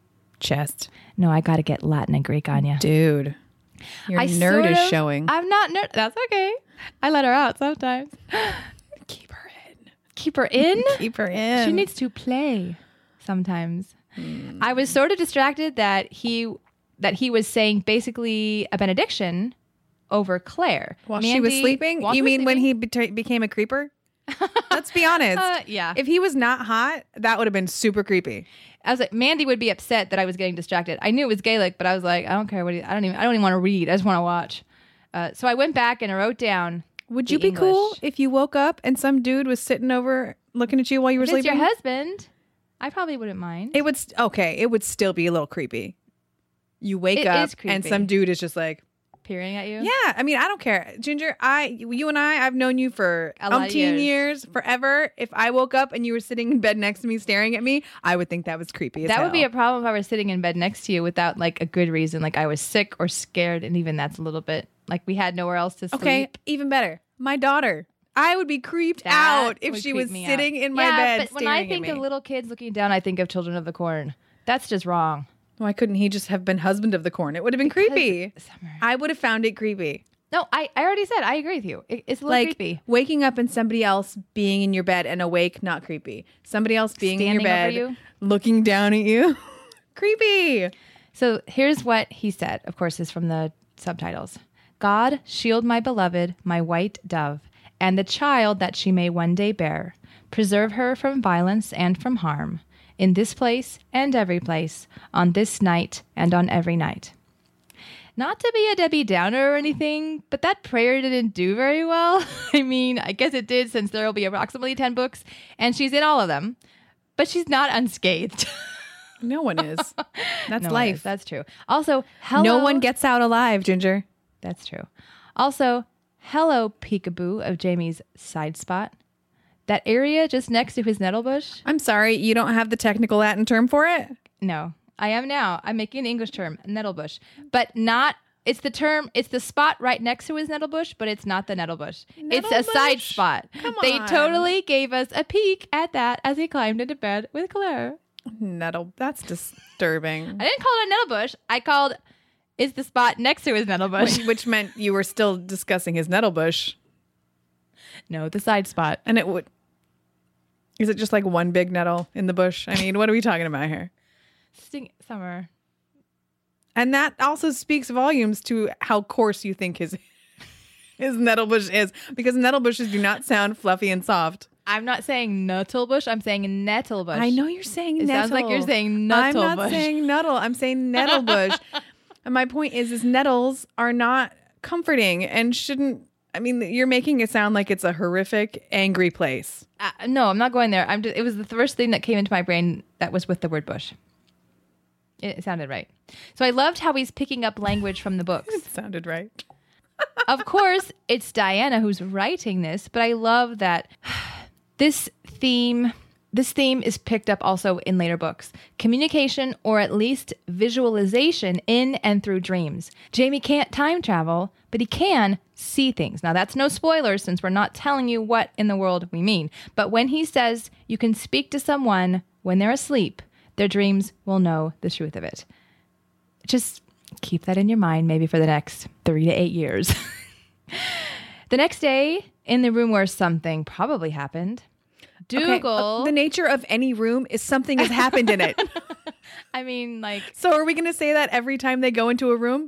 chest? No, I got to get Latin and Greek on you. Dude. Your I nerd sort is of, showing. I'm not nerd. That's okay. I let her out sometimes. Keep her in. Keep her in? Keep her in. She needs to play sometimes. Hmm. I was sort of distracted that he that he was saying basically a benediction over Claire. While Mandy, she was sleeping? You mean sleeping? when he be- became a creeper? Let's be honest. Uh, yeah. If he was not hot, that would have been super creepy. I was like, Mandy would be upset that I was getting distracted. I knew it was Gaelic, but I was like, I don't care what he, I don't even I don't even want to read. I just want to watch. Uh, so I went back and I wrote down. Would the you be English. cool if you woke up and some dude was sitting over looking at you while you were If it's sleeping? your husband, I probably wouldn't mind. It would st- okay. It would still be a little creepy. You wake It up is creepy. and some dude is just like Peering at you. yeah. I mean, I don't care, Ginger. I, you and I, I've known you for A lot of umpteen years. years. forever. If I woke up and you were sitting in bed next to me, staring at me, I would think that was creepy. As That hell. would be a problem if I were sitting in bed next to you without like a good reason, like I was sick or scared, and even that's a little bit like we had nowhere else to sleep. okay. Even better, my daughter. I would be creeped That out if would she creep was me sitting out. in my yeah, bed but when staring I think at of me. little kids looking down, I think of Children of the Corn. That's just wrong. Why couldn't he just have been husband of the corn? It would have been creepy. Summer. I would have found it creepy. No, I, I already said I agree with you. It, it's a little Like creepy. waking up and somebody else being in your bed and awake, not creepy. Somebody else being in your Standing over bed, you? looking down at you, creepy. So here's what he said. Of course, this is from the subtitles. God, shield my beloved, my white dove, and the child that she may one day bear. Preserve her from violence and from harm, in this place and every place, on this night and on every night. Not to be a Debbie Downer or anything, but that prayer didn't do very well. I mean, I guess it did since there will be approximately ten books, and she's in all of them, but she's not unscathed. No one is. That's No one life. is. That's true. Also, hello. No one gets out alive, Ginger. That's true. Also, hello, peekaboo of Jamie's side spot. That area just next to his nettle bush? I'm sorry, you don't have the technical Latin term for it? No, I am now. I'm making an English term, nettle bush. But not, it's the term, it's the spot right next to his nettle bush, but it's not the nettle bush. It's a Nettle side bush? spot. Come They on. totally gave us a peek at that as he climbed into bed with Claire. Nettle. That's disturbing. I didn't call it a nettle bush. I called, it's the spot next to his nettle bush. Which, which meant you were still discussing his nettle bush. No, the side spot. And it would. Is it just like one big nettle in the bush? I mean, what are we talking about here? Sting- Summer. And that also speaks volumes to how coarse you think his his nettle bush is, because nettle bushes do not sound fluffy and soft. I'm not saying nettle bush. I'm saying nettle bush. I know you're saying It nettle. sounds like you're saying I'm nettle not bush. saying nettle. I'm saying nettle bush. And my point is, is nettles are not comforting and shouldn't. I mean, you're making it sound like it's a horrific, angry place. Uh, no, I'm not going there. I'm just, it was the first thing that came into my brain that was with the word bush. It, it sounded right. So I loved how he's picking up language from the books. It sounded right. Of course, it's Diana who's writing this, but I love that this theme, this theme is picked up also in later books. Communication, or at least visualization in and through dreams. Jamie can't time travel, but he can see things. Now, that's no spoilers since we're not telling you what in the world we mean. But when he says you can speak to someone when they're asleep, their dreams will know the truth of it. Just keep that in your mind maybe for the next three to eight years. The next day, in the room where something probably happened, Dougal... Okay, uh, the nature of any room is something has happened in it. I mean, like... So are we going to say that every time they go into a room?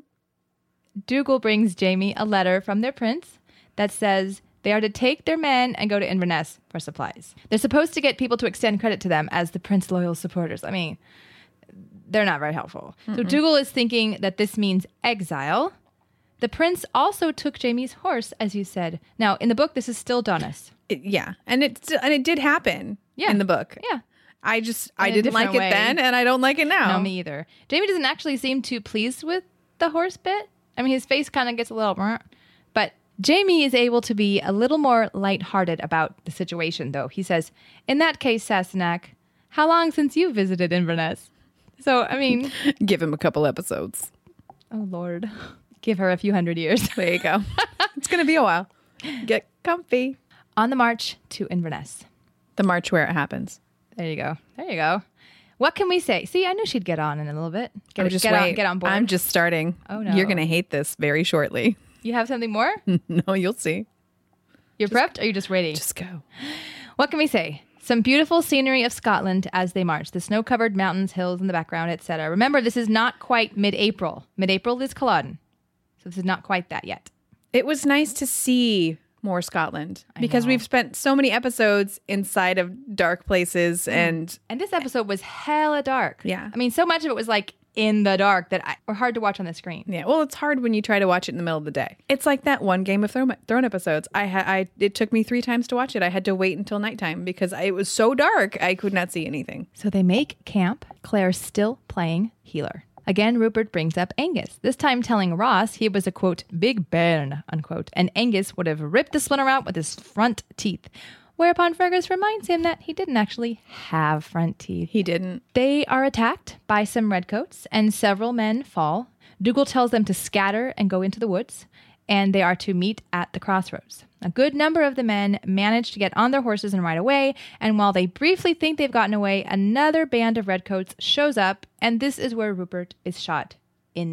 Dougal brings Jamie a letter from their prince that says they are to take their men and go to Inverness for supplies. They're supposed to get people to extend credit to them as the prince loyal supporters. I mean, they're not very helpful. Mm-mm. So Dougal is thinking that this means exile. The prince also took Jamie's horse, as you said. Now, in the book, this is still Donis. It, yeah, and it still, and it did happen. Yeah. In the book. Yeah. I just In I a didn't like different it way. then, and I don't like it now. No, me either. Jamie doesn't actually seem too pleased with the horse bit. I mean, his face kind of gets a little, but Jamie is able to be a little more lighthearted about the situation, though. He says, "In that case, Sassenach, how long since you visited Inverness?" So, I mean, Give him a couple episodes. oh Lord, give her a few hundred years. There you go. It's gonna be a while. Get comfy. On the march to Inverness. The march where it happens. There you go. There you go. What can we say? See, I knew she'd get on in a little bit. Get, Oh, just get, wait. on, get on board. I'm just starting. Oh, no. You're gonna hate this very shortly. You have something more? No, you'll see. You're prepped? Or are you just ready? Just go. What can we say? Some beautiful scenery of Scotland as they march. The snow-covered mountains, hills in the background, et cetera. Remember, this is not quite mid-April. Mid-April is Culloden. So this is not quite that yet. It was nice to see more Scotland I because know. we've spent so many episodes inside of dark places and And this episode was hella dark. Yeah. I mean, so much of it was like in the dark that I, were hard to watch on the screen. yeah, well, it's hard when you try to watch it in the middle of the day. It's like that one Game of Thrones Throne episodes. I had, I it took me three times to watch it. I had to wait until nighttime because I, it was so dark I could not see anything. So they make camp. Claire's still playing healer. Again, Rupert brings up Angus, this time telling Ross he was a, quote, big bairn, unquote, and Angus would have ripped the splinter out with his front teeth. Whereupon Fergus reminds him that he didn't actually have front teeth. He didn't. They are attacked by some redcoats, and several men fall. Dougal tells them to scatter and go into the woods, and they are to meet at the crossroads. A good number of the men manage to get on their horses and ride away, and while they briefly think they've gotten away, another band of redcoats shows up, and this is where Rupert is shot in the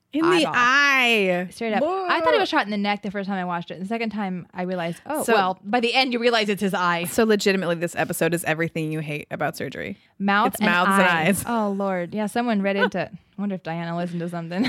In eyeball. the eye. Straight up. Whoa. I thought he was shot in the neck the first time I watched it. The second time I realized, oh, So- well, by the end you realize it's his eye. So legitimately, this episode is everything you hate about surgery. Mouth It's and mouths and eyes. Oh, Lord. Yeah, someone read into it. I wonder if Diana listened to something.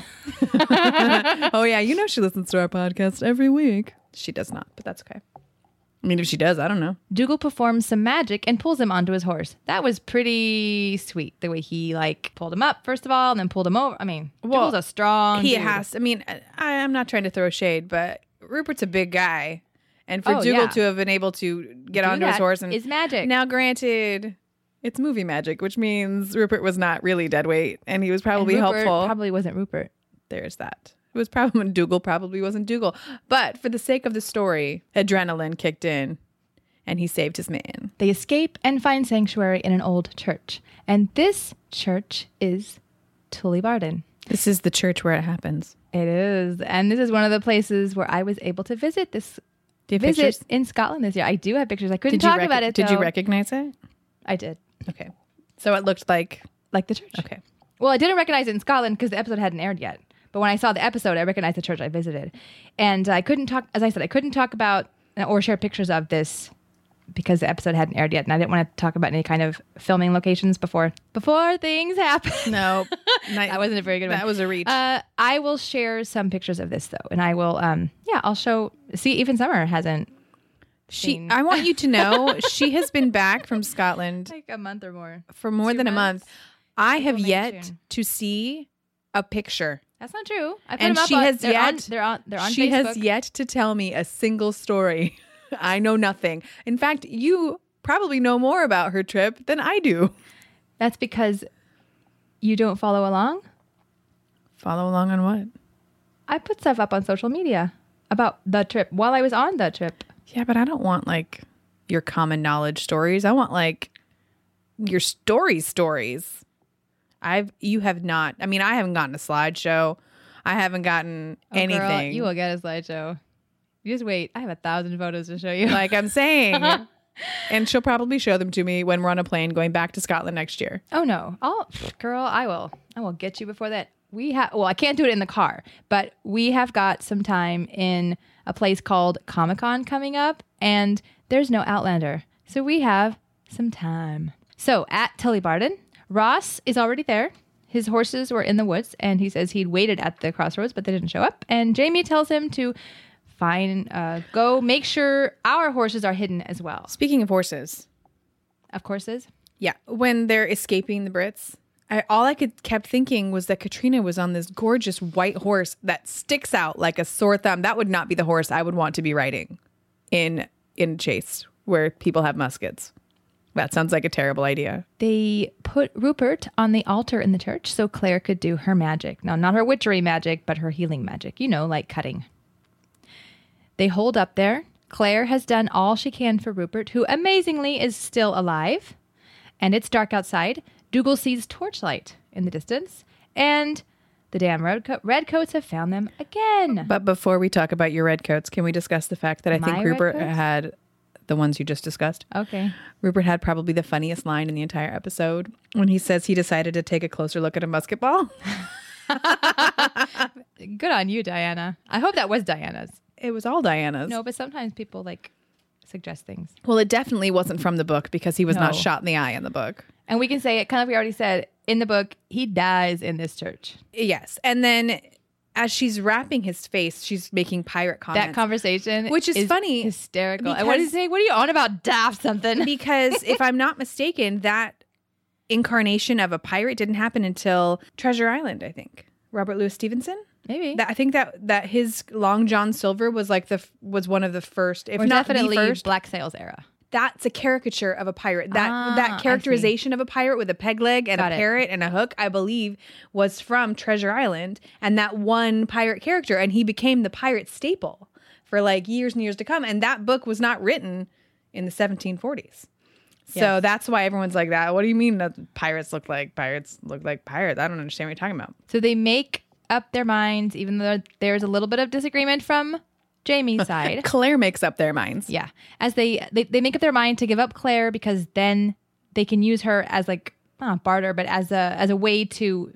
Oh, yeah. You know she listens to our podcast every week. She does not, but that's okay. I mean, if she does, I don't know. Dougal performs some magic and pulls him onto his horse. That was pretty sweet. The way he like pulled him up first of all, and then pulled him over. I mean, Well, Dougal's a strong. He dude. has. I mean, I, I'm not trying to throw shade, but Rupert's a big guy. And for Oh, Dougal yeah. to have been able to get Do onto his that horse and is magic. Now, granted, it's movie magic, which means Rupert was not really dead weight, and he was probably And Rupert helpful. Probably wasn't Rupert. There's that. It was probably Dougal. Probably wasn't Dougal. But for the sake of the story, adrenaline kicked in, and he saved his man. They escape and find sanctuary in an old church, and this church is Tullibardine. This is the church where it happens. It is, and this is one of the places where I was able to visit this. Do you have visit pictures? in Scotland this year. I do have pictures. I couldn't Did you talk rec- about it. Did you though. recognize it? I did, Okay. So it looked like like the church. okay. Well, I didn't recognize it in Scotland because the episode hadn't aired yet. But when I saw the episode, I recognized the church I visited, and I couldn't talk. As I said, I couldn't talk about or share pictures of this because the episode hadn't aired yet, and I didn't want to talk about any kind of filming locations before before things happen. No, That wasn't a very good one. That was a reach. Uh, I will share some pictures of this though, and I will. Um, yeah, I'll show. See, even Summer hasn't. She. seen- I want you to know she has been back from Scotland like a month or more. for more Two than months. a month. I April, have May, yet June. to see a picture. That's not true. I put And them up she on, has they're yet- On, they're on. They're on she Facebook. has yet to tell me a single story. I know nothing. In fact, you probably know more about her trip than I do. That's because you don't follow along. Follow along on what? I put stuff up on social media about the trip while I was on the trip. Yeah, but I don't want like your common knowledge stories. I want like your story stories. I've you have not. I mean, I haven't gotten a slideshow. I haven't gotten Oh, girl, anything. you will get a slideshow. You just wait. I have a thousand photos to show you. Like I'm saying. And she'll probably show them to me when we're on a plane going back to Scotland next year. Oh no. I'll girl, I will. I will get you before that. We have well, I can't do it in the car, but we have got some time in a place called Comic-Con coming up, and there's no Outlander. So we have some time. So at Tullibardine, Ross is already there. His horses were in the woods, and he says he'd waited at the crossroads, but they didn't show up. And Jamie tells him to find, uh, go make sure our horses are hidden as well. Speaking of horses, Of course, is. yeah, when they're escaping the Brits, I, all I could kept thinking was that Katrina was on this gorgeous white horse that sticks out like a sore thumb. That would not be the horse I would want to be riding in in chase where people have muskets. That sounds like a terrible idea. They put Rupert on the altar in the church so Claire could do her magic. Now, not her witchery magic, but her healing magic. You know, like cutting. They hold up there. Claire has done all she can for Rupert, who amazingly is still alive. And it's dark outside. Dougal sees torchlight in the distance. And the damn redco- redcoats have found them again. But before we talk about your redcoats, can we discuss the fact that I My think Rupert redcoats? had the ones you just discussed? Okay. Rupert had probably the funniest line in the entire episode when he says he decided to take a closer look at a musket ball. Good on you, Diana. I hope that was Diana's. It was all Diana's. No, but sometimes people like suggest things. Well, it definitely wasn't from the book because he was not No. shot in the eye in the book. And we can say it kind of like we already said in the book, he dies in this church. Yes. And then as she's wrapping his face, she's making pirate comments. That conversation, Which is funny hysterical. And what did he because- say? What are you on about? Daft something. Because if I'm not mistaken, that incarnation of a pirate didn't happen until Treasure Island, I think. Robert Louis Stevenson? Maybe. That, I think that that his Long John Silver was like the f- was one of the first, if or not definitely the first. Black Sails era. That's a caricature of a pirate. That Ah, I that see. characterization of a pirate with a peg leg and Got a it. parrot and a hook, I believe, was from Treasure Island and that one pirate character, and he became the pirate staple for like years and years to come. And that book was not written in the seventeen forties. So Yes. that's why everyone's like that. What do you mean that pirates look like pirates look like pirates? I don't understand what you're talking about. So they make up their minds, even though there's a little bit of disagreement from Jamie's side. Claire makes up their minds. Yeah. As they, they they make up their mind to give up Claire because then they can use her as like not barter, but as a as a way to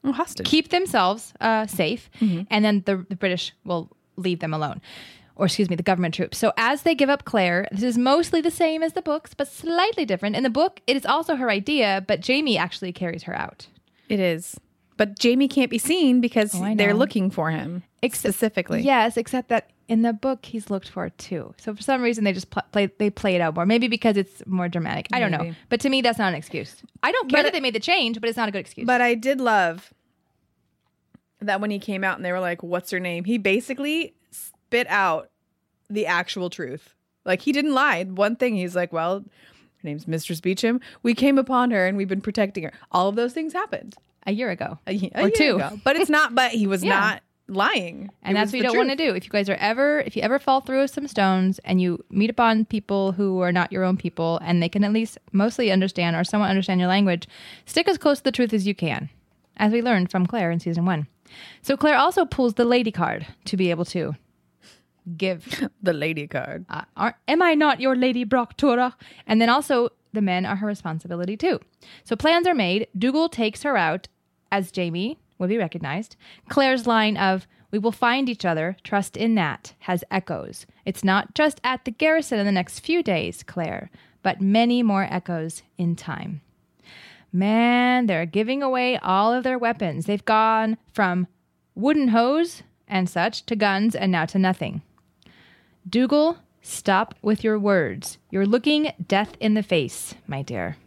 Oh, hostage. keep themselves uh, safe, mm-hmm. and then the, the British will leave them alone. Or excuse me, the government troops. So as they give up Claire, this is mostly the same as the books, but slightly different. In the book, it is also her idea, but Jamie actually carries her out. It is. But Jamie can't be seen because Oh, I they're know. looking for him Ex- specifically. Yes, except that in the book, he's looked for too. So for some reason, they just pl- play they play it out more. Maybe because it's more dramatic. I don't know. Maybe. But to me, that's not an excuse. I don't care But that it- they made the change, but it's not a good excuse. But I did love that when he came out and they were like, what's her name? He basically spit out the actual truth. Like, he didn't lie. One thing, he's like, well, her name's Mistress Beecham. We came upon her and we've been protecting her. All of those things happened. a year ago. A, ye- a Or year two. ago. But it's not, but he was Yeah. not lying. And It that's was what you the don't want to truth. do. If you guys are ever, if you ever fall through some stones and you meet upon people who are not your own people and they can at least mostly understand or somewhat understand your language, stick as close to the truth as you can, as we learned from Claire in season one. So Claire also pulls the lady card to be able to give. The lady card. Uh, are, am I not your Lady Brocktura? And then also the men are her responsibility too. So plans are made. Dougal takes her out as Jamie would be recognized. Claire's line of, we will find each other, trust in that, has echoes. It's not just at the garrison in the next few days, Claire, but many more echoes in time. Man, they're giving away all of their weapons. They've gone from wooden hose and such to guns and now to nothing. Dougal, stop with your words. You're looking death in the face, my dear.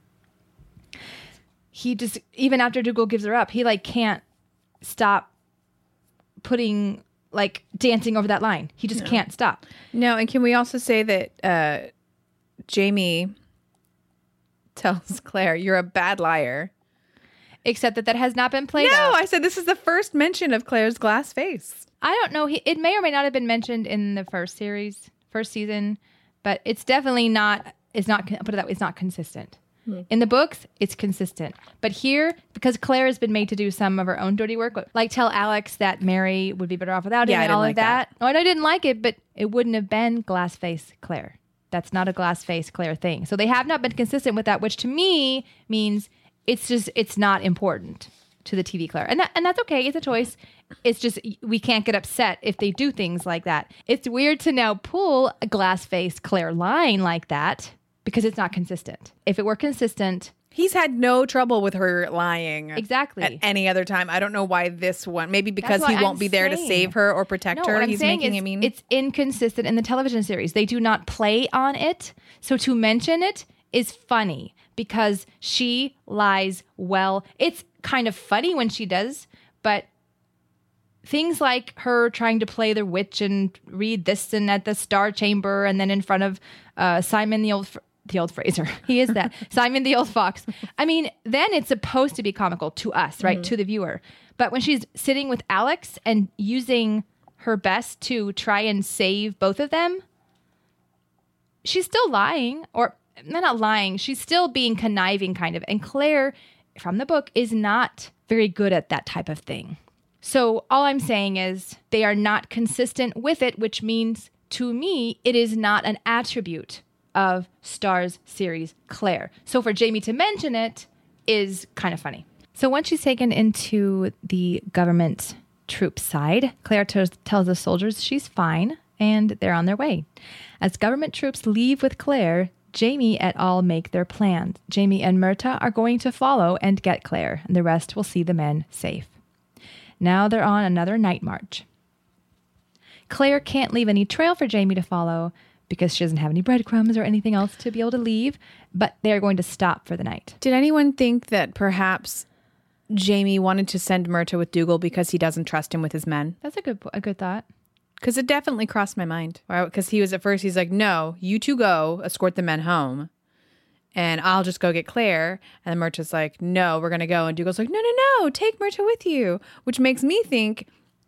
He just, even after Dougal gives her up, he like can't stop putting, like dancing over that line. He just can't stop. No, and can we also say that uh, Jamie tells Claire, you're a bad liar. Except that that has not been played No, out. I said this is the first mention of Claire's glass face. I don't know. He, it may or may not have been mentioned in the first series, first season, but it's definitely not, it's not, put it that way, it's not consistent. Hmm. In the books, it's consistent. But here, because Claire has been made to do some of her own dirty work, like tell Alex that Mary would be better off without him Yeah, I and didn't all like of that. that. No, I didn't like it, but it wouldn't have been glass face Claire. That's not a glass face Claire thing. So they have not been consistent with that, which to me means it's just, it's not important to the T V Claire. And that, and that's okay. It's a choice. It's just, we can't get upset if they do things like that. It's weird to now pull a glass face Claire line like that because it's not consistent. If it were consistent, he's had no trouble with her lying. Exactly. At any other time. I don't know why this one. Maybe because That's he what won't I'm be there to saying. save her or protect No, her. what I'm He's saying making is it mean it's inconsistent in the television series. They do not play on it. So to mention it is funny because she lies well. It's kind of funny when she does, but things like her trying to play the witch and read this and at the Star Chamber and then in front of uh, Simon the old... Fr- The old Fraser. He is that. Simon the old fox. I mean, then it's supposed to be comical to us, right? Mm-hmm. To the viewer. But when she's sitting with Alex and using her best to try and save both of them, she's still lying. Or, not lying. She's still being conniving, kind of. And Claire, from the book, is not very good at that type of thing. So all I'm saying is they are not consistent with it, which means, to me, it is not an attribute of Star's series Claire. So for Jamie to mention it is kind of funny. So once she's taken into the government troop side, Claire t- tells the soldiers she's fine and they're on their way. As government troops leave with Claire, Jamie et al. Make their plans. Jamie and Myrta are going to follow and get Claire, and the rest will see the men safe. Now they're on another night march. Claire can't leave any trail for Jamie to follow, because she doesn't have any breadcrumbs or anything else to be able to leave, but they're going to stop for the night. Did anyone think that perhaps Jamie wanted to send Myrta with Dougal because he doesn't trust him with his men? That's a good a good thought. Because it definitely crossed my mind. Because he was at first, he's like, no, you two go, escort the men home, and I'll just go get Claire. And then Myrta's like, no, we're going to go. And Dougal's like, no, no, no, take Myrta with you. Which makes me think,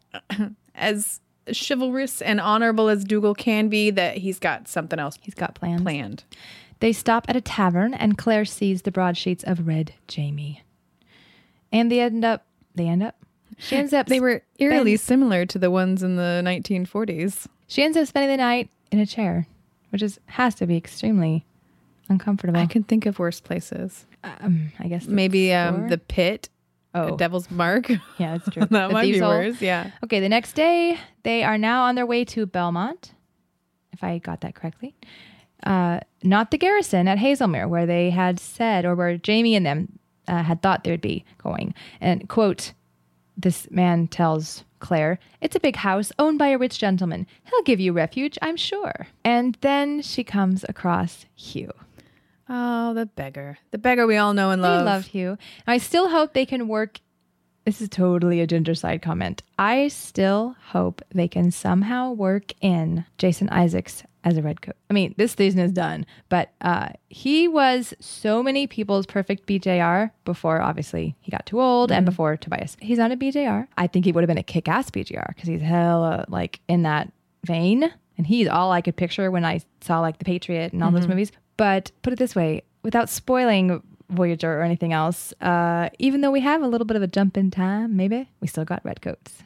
as chivalrous and honorable as Dougal can be, that he's got something else He's got plans. planned. They stop at a tavern, and Claire sees the broadsheets of red Jamie. And they end up, they end up, she ends up, They were eerily spend- similar to the ones in the nineteen forties. she ends up spending the night in a chair, which is has to be extremely uncomfortable. I can think of worse places. um, I guess the Maybe um, floor? the pit Oh. A devil's mark. Yeah, that's true. That The might be Thieves' Hole. worse. Yeah. Okay, the next day, they are now on their way to Belmont, if I got that correctly. Uh, not the garrison at Hazelmere, where they had said, or where Jamie and them uh, had thought they would be going. And, quote, this man tells Claire, "It's a big house owned by a rich gentleman. He'll give you refuge, I'm sure." And then she comes across Hugh. Oh, the beggar. The beggar we all know and love. We love Hugh. I still hope they can work. This is totally a ginger side comment. I still hope they can somehow work in Jason Isaacs as a redcoat. I mean, this season is done, but uh, he was so many people's perfect B J R before, obviously, he got too old, mm-hmm. and before Tobias. He's not a B J R. I think he would have been a kick-ass B J R because he's hella, like, in that vein. And he's all I could picture when I saw, like, The Patriot and all mm-hmm. those movies. But put it this way, without spoiling Voyager or anything else, uh, even though we have a little bit of a jump in time, maybe, we still got redcoats.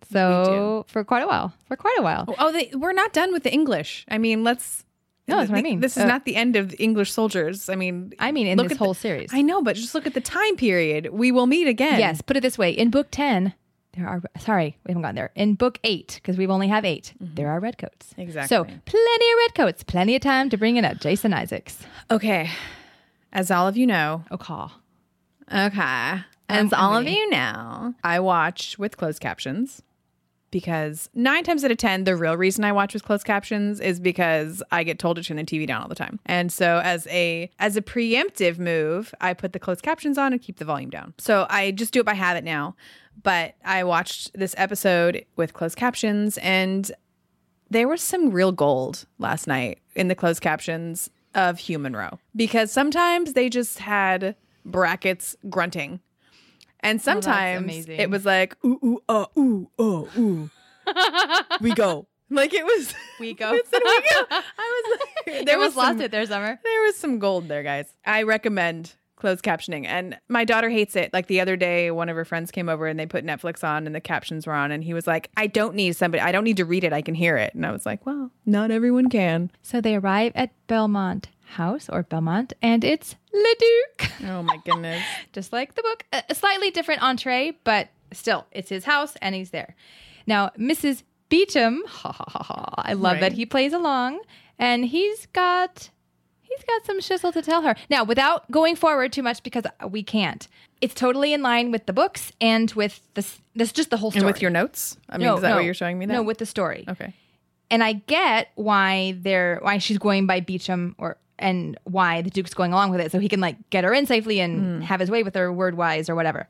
So for quite a while, for quite a while. Oh, they, we're not done with the English. I mean, let's. No, that's what I mean. This is uh, not the end of the English soldiers. I mean, I mean, in this whole the, series. I know, but just look at the time period. We will meet again. Yes, put it this way: in book ten, there are. Sorry, we haven't gotten there. In book eight, because we've only have eight, mm-hmm. there are redcoats. Exactly. So plenty of redcoats, plenty of time to bring in a Jason Isaacs. Okay, as all of you know, okay, okay, as I'm all ready. of you know, I watch with closed captions. Because nine times out of ten, the real reason I watch with closed captions is because I get told to turn the T V down all the time. And so as a as a preemptive move, I put the closed captions on and keep the volume down. So I just do it by habit now. But I watched this episode with closed captions, and there was some real gold last night in the closed captions of Hugh Monroe. Because sometimes they just had brackets grunting. And sometimes oh, it was like, ooh, ooh, uh, ooh, oh, ooh. We go. Like it was. We go. It said we go. I was like, there was lost some, it there, Summer. There was some gold there, guys. I recommend closed captioning. And my daughter hates it. Like the other day, one of her friends came over and they put Netflix on and the captions were on. And he was like, I don't need somebody. I don't need to read it. I can hear it. And I was like, well, not everyone can. So they arrive at Belmont House or Belmont, and it's Le Duc. Oh my goodness. Just like the book. A slightly different entree, but still, it's his house and he's there. Now, Missus Beecham, ha ha ha ha, I love Right. that he plays along, and he's got he's got some shizzle to tell her. Now, without going forward too much because we can't. It's totally in line with the books and with this this just the whole story. And with your notes? I mean, no, is that no, what you're showing me now? No, with the story. Okay. And I get why they're why she's going by Beecham or and why the Duke's going along with it so he can like get her in safely and mm. have his way with her word wise or whatever.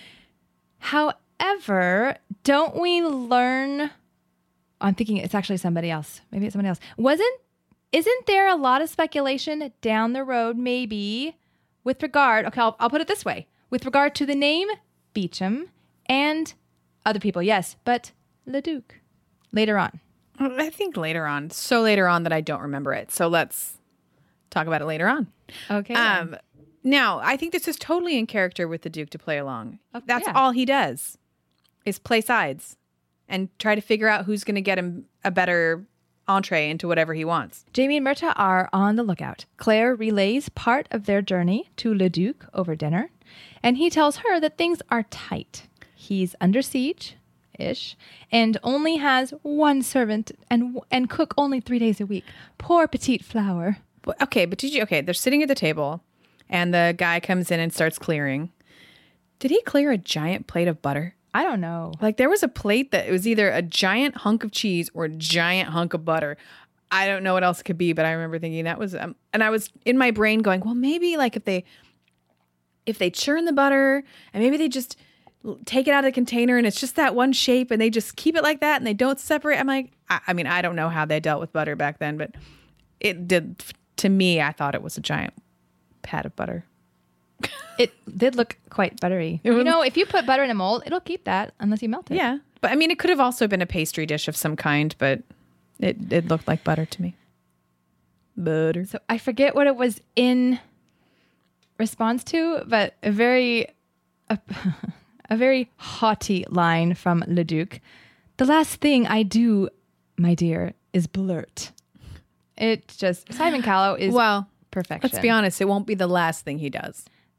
However, don't we learn I'm thinking it's actually somebody else. Maybe it's somebody else. Wasn't isn't there a lot of speculation down the road maybe with regard okay, I'll, I'll put it this way. With regard to the name Beecham and other people, yes, but Le Duc later on. I think later on. So later on that I don't remember it. So let's talk about it later on. Okay. Um, now, I think this is totally in character with the Duke to play along. Okay, That's yeah. all he does is play sides and try to figure out who's going to get him a better entree into whatever he wants. Jamie and Myrta are on the lookout. Claire relays part of their journey to Le Duc over dinner, and he tells her that things are tight. He's under siege. Ish, and only has one servant and and cook only three days a week. Poor petite flower. Well, okay, but did you? Okay, they're sitting at the table, and the guy comes in and starts clearing. Did he clear a giant plate of butter? I don't know. Like there was a plate that it was either a giant hunk of cheese or a giant hunk of butter. I don't know what else it could be, but I remember thinking that was, um, and I was in my brain going, well, maybe like if they, if they churn the butter and maybe they just take it out of the container and it's just that one shape and they just keep it like that and they don't separate. I'm like, I, I mean, I don't know how they dealt with butter back then, but it did, to me, I thought it was a giant pat of butter. It did look quite buttery. It was, you know, if you put butter in a mold, it'll keep that unless you melt it. Yeah. But I mean, it could have also been a pastry dish of some kind, but it, it looked like butter to me. Butter. So I forget what it was in response to, but a very... A, A very haughty line from Le Duc. The last thing I do, my dear, is blurt. It just, Simon Callow is well, perfection. Let's be honest, it won't be the last thing he does.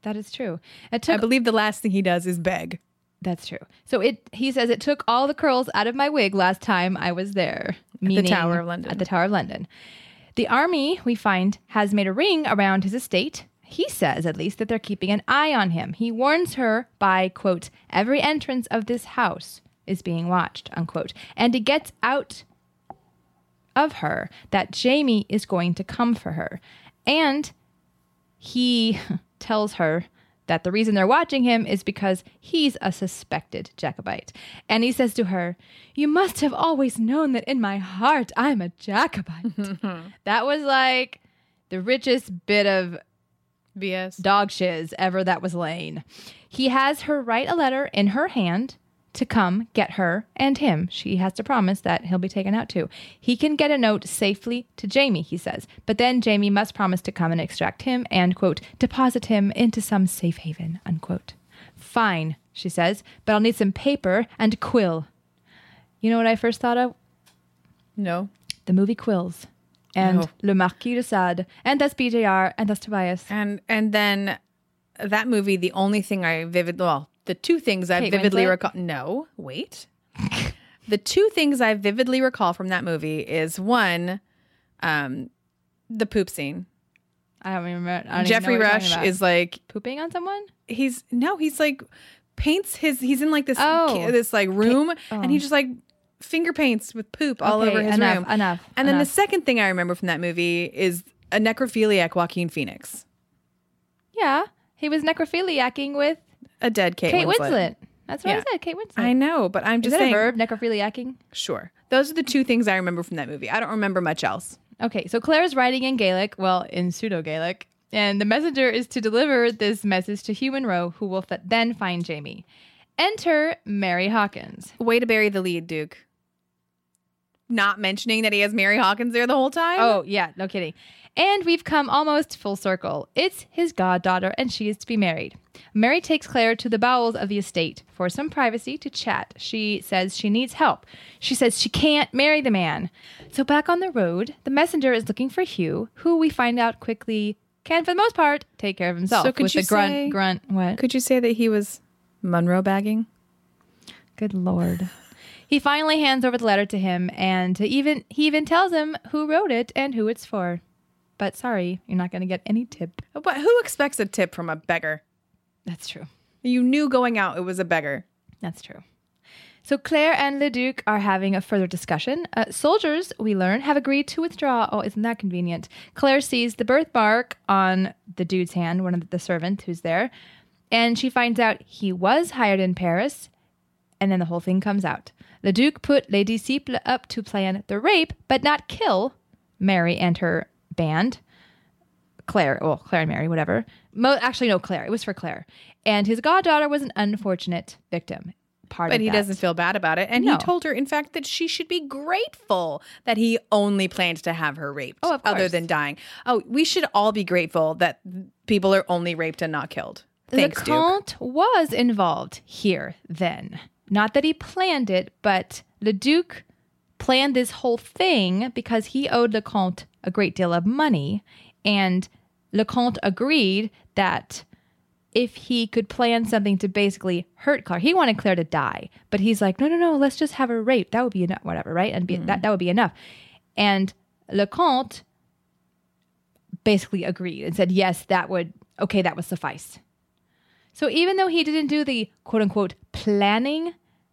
That is true. It I took. believe the last thing he does is beg. That's true. So it. He says it took all the curls out of my wig last time I was there. the Tower of London. At the Tower of London. The army, we find, has made a ring around his estate. He says, at least, that they're keeping an eye on him. He warns her by, quote, every entrance of this house is being watched, unquote. And he gets out of her that Jaime is going to come for her. And he tells her that the reason they're watching him is because he's a suspected Jacobite. And he says to her, you must have always known that in my heart I'm a Jacobite. That was like the richest bit of B S dog shiz ever that was laying. He has her write a letter in her hand to come get her and him. She has to promise that he'll be taken out too. He can get a note safely to Jaime, he says. But then Jaime must promise to come and extract him and, quote, deposit him into some safe haven, unquote. Fine, she says, but I'll need some paper and quill. You know what I first thought of? No. The movie Quills. And No. Le Marquis de Sade. And that's B J R. And that's Tobias. And and then that movie, the only thing I vivid, well, the two things I Kate vividly Winslet? recall. No, wait. The two things I vividly recall from that movie is one, um, the poop scene. I don't remember. I don't even know Jeffrey what you're talking Rush about. is like pooping on someone? he's no, he's like paints his. He's in like this Oh. this like room, oh. and he just like finger paints with poop all Okay, over his enough, room. enough, And then the enough. second thing I remember from that movie is a necrophiliac Joaquin Phoenix, Yeah. He was necrophiliacing with a dead Kate, Kate Winslet. Winslet. That's what Yeah. I said, Kate Winslet. I know, but I'm Is just that saying. a verb, necrophiliacing? Sure. Those are the two things I remember from that movie. I don't remember much else. Okay, so Claire's writing in Gaelic, well, in pseudo-Gaelic, and the messenger is to deliver this message to Hugh Monroe, who will f- then find Jaime. Enter Mary Hawkins. Way to bury the lead, Duke. Not mentioning that he has Mary Hawkins there the whole time. Oh, yeah, no kidding. And we've come almost full circle. It's his goddaughter, and she is to be married. Mary takes Claire to the bowels of the estate for some privacy to chat. She says she needs help. She says she can't marry the man. So back on the road, the messenger is looking for Hugh, who we find out quickly can, for the most part, take care of himself. So could with you the grunt, say- grunt, what? Could you say that he was Monroe bagging? Good Lord. He finally hands over the letter to him, and even he even tells him who wrote it and who it's for. But sorry, you're not going to get any tip. But who expects a tip from a beggar? That's true. You knew going out it was a beggar. That's true. So Claire and Leduc are having a further discussion. Uh, soldiers, we learn, have agreed to withdraw. Oh, isn't that convenient? Claire sees the birthmark on the dude's hand, one of the servants who's there, and she finds out he was hired in Paris, and then the whole thing comes out. Leduc put Les Disciples up to plan the rape, but not kill Mary and her band. Claire, well, Claire and Mary, whatever. Mo- actually, no, Claire. It was for Claire. And his goddaughter was an unfortunate victim. Part But of he that. doesn't feel bad about it. And No. he told her, in fact, that she should be grateful that he only planned to have her raped. Oh, of other course. than dying. Oh, we should all be grateful that people are only raped and not killed. Thanks, Duke. Leconte was involved here then. Not that he planned it, but Leduc planned this whole thing because he owed Leconte a great deal of money. And Leconte agreed that if he could plan something to basically hurt Claire, he wanted Claire to die. But he's like, no, no, no, let's just have her raped. That would be enough, whatever, right? And be, that, that would be enough. And Leconte basically agreed and said, yes, that would, okay, that would suffice. So even though he didn't do the quote unquote planning,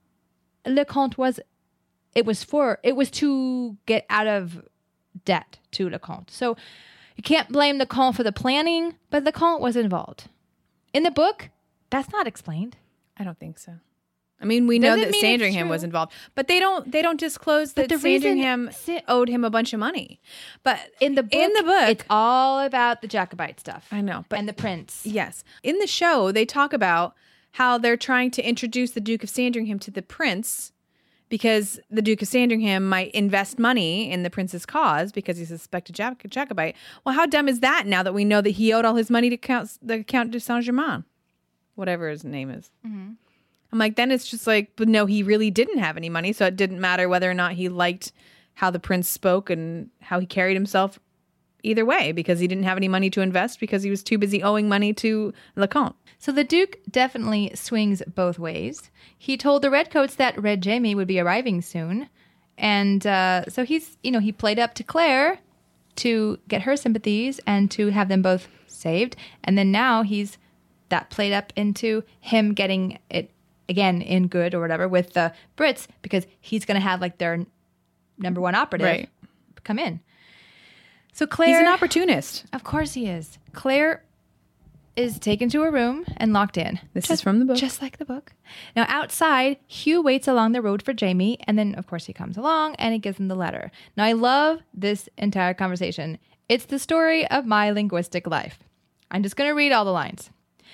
Leconte was, it was for, it was to get out of debt to Leconte. So you can't blame Leconte for the planning, but Leconte was involved. In the book, that's not explained. I don't think so. I mean, we know Doesn't that mean it's Sandringham true. was involved, but they don't. They don't disclose that But the reason Sandringham Sa- owed him a bunch of money. But In the book, in the book, it's all about the Jacobite stuff. I know, but and the prince. yes, in the show they talk about how they're trying to introduce the Duke of Sandringham to the prince because the Duke of Sandringham might invest money in the prince's cause because he's a suspected Jac- Jacobite. Well, how dumb is that? Now that we know that he owed all his money to Count the Count de Saint Germain, whatever his name is. Mm-hmm. I'm like, then it's just like, but no, he really didn't have any money. So it didn't matter whether or not he liked how the prince spoke and how he carried himself. either way because he didn't have any money to invest because he was too busy owing money to LeComte. So the Duke definitely swings both ways. He told the Redcoats that Red Jamie would be arriving soon. And uh, so he's, you know, he played up to Claire to get her sympathies and to have them both saved. And then now he's that played up into him getting it again in good or whatever with the Brits because he's going to have like their number one operative right. come in. So Claire... He's an opportunist. Of course he is. Claire is taken to a room and locked in. This just, is from the book. Just like the book. Now outside, Hugh waits along the road for Jamie, and then of course he comes along and he gives him the letter. Now I love this entire conversation. It's the story of my linguistic life. I'm just going to read all the lines.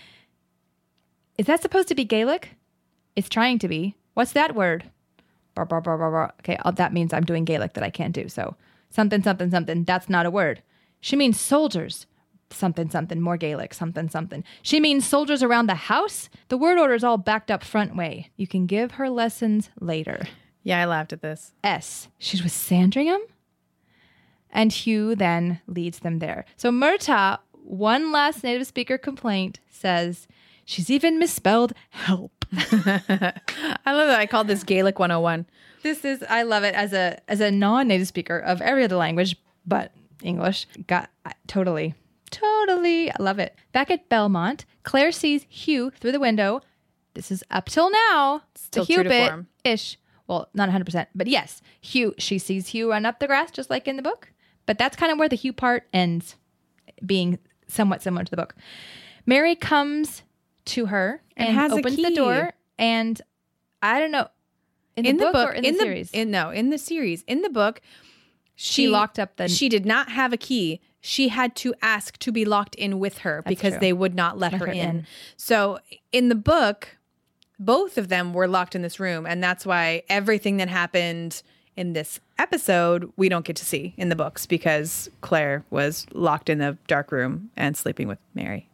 Is that supposed to be Gaelic? It's trying to be. What's that word? Bar, bar, bar, bar, bar. Okay, oh, that means I'm doing Gaelic that I can't do. So something, something, something. That's not a word. She means soldiers. Something, something, more Gaelic, something, something. She means soldiers around the house? The word order is all backed up front way. You can give her lessons later. Yeah, I laughed at this. S. She's with Sandringham? And Hugh then leads them there. So Murtagh, one last native speaker complaint, says, she's even misspelled help. I love that I called this Gaelic one oh one. This is, I love it as a as a non-native speaker of every other language, but English. Got uh, totally. Totally. I love it. Back at Belmont, Claire sees Hugh through the window. This is up till now. Still the Hugh true to bit form. ish. Well, not one hundred percent, but yes. Hugh, she sees Hugh run up the grass just like in the book. But that's kind of where the Hugh part ends, being somewhat similar to the book. Mary comes to her and, And has a opens the key. door. And I don't know, in the, in book, the book or in, the, series? In, no, in the series. In the book, she, She locked up the- She did not have a key. She had to ask to be locked in with her That's because true. they would not let, Let her, her in. in. So in the book, both of them were locked in this room. And that's why everything that happened in this episode, we don't get to see in the books because Claire was locked in the dark room and sleeping with Mary.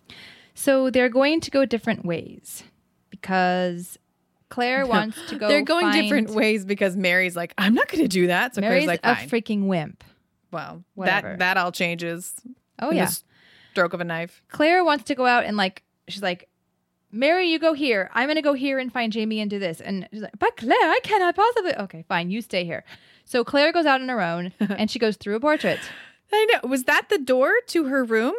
So they're going to go different ways because Claire wants to go. They're going find- different ways because Mary's like, I'm not going to do that. So Mary's Claire's like, a fine. freaking wimp. Well, Whatever. that that all changes. Oh in yeah. the stroke of a knife. Claire wants to go out and like she's like, Mary, you go here. I'm gonna go here and find Jamie and do this. And she's like, but Claire, I cannot possibly. Okay, fine, you stay here. So Claire goes out on her own and she goes through a portrait. I know. Was that the door to her room,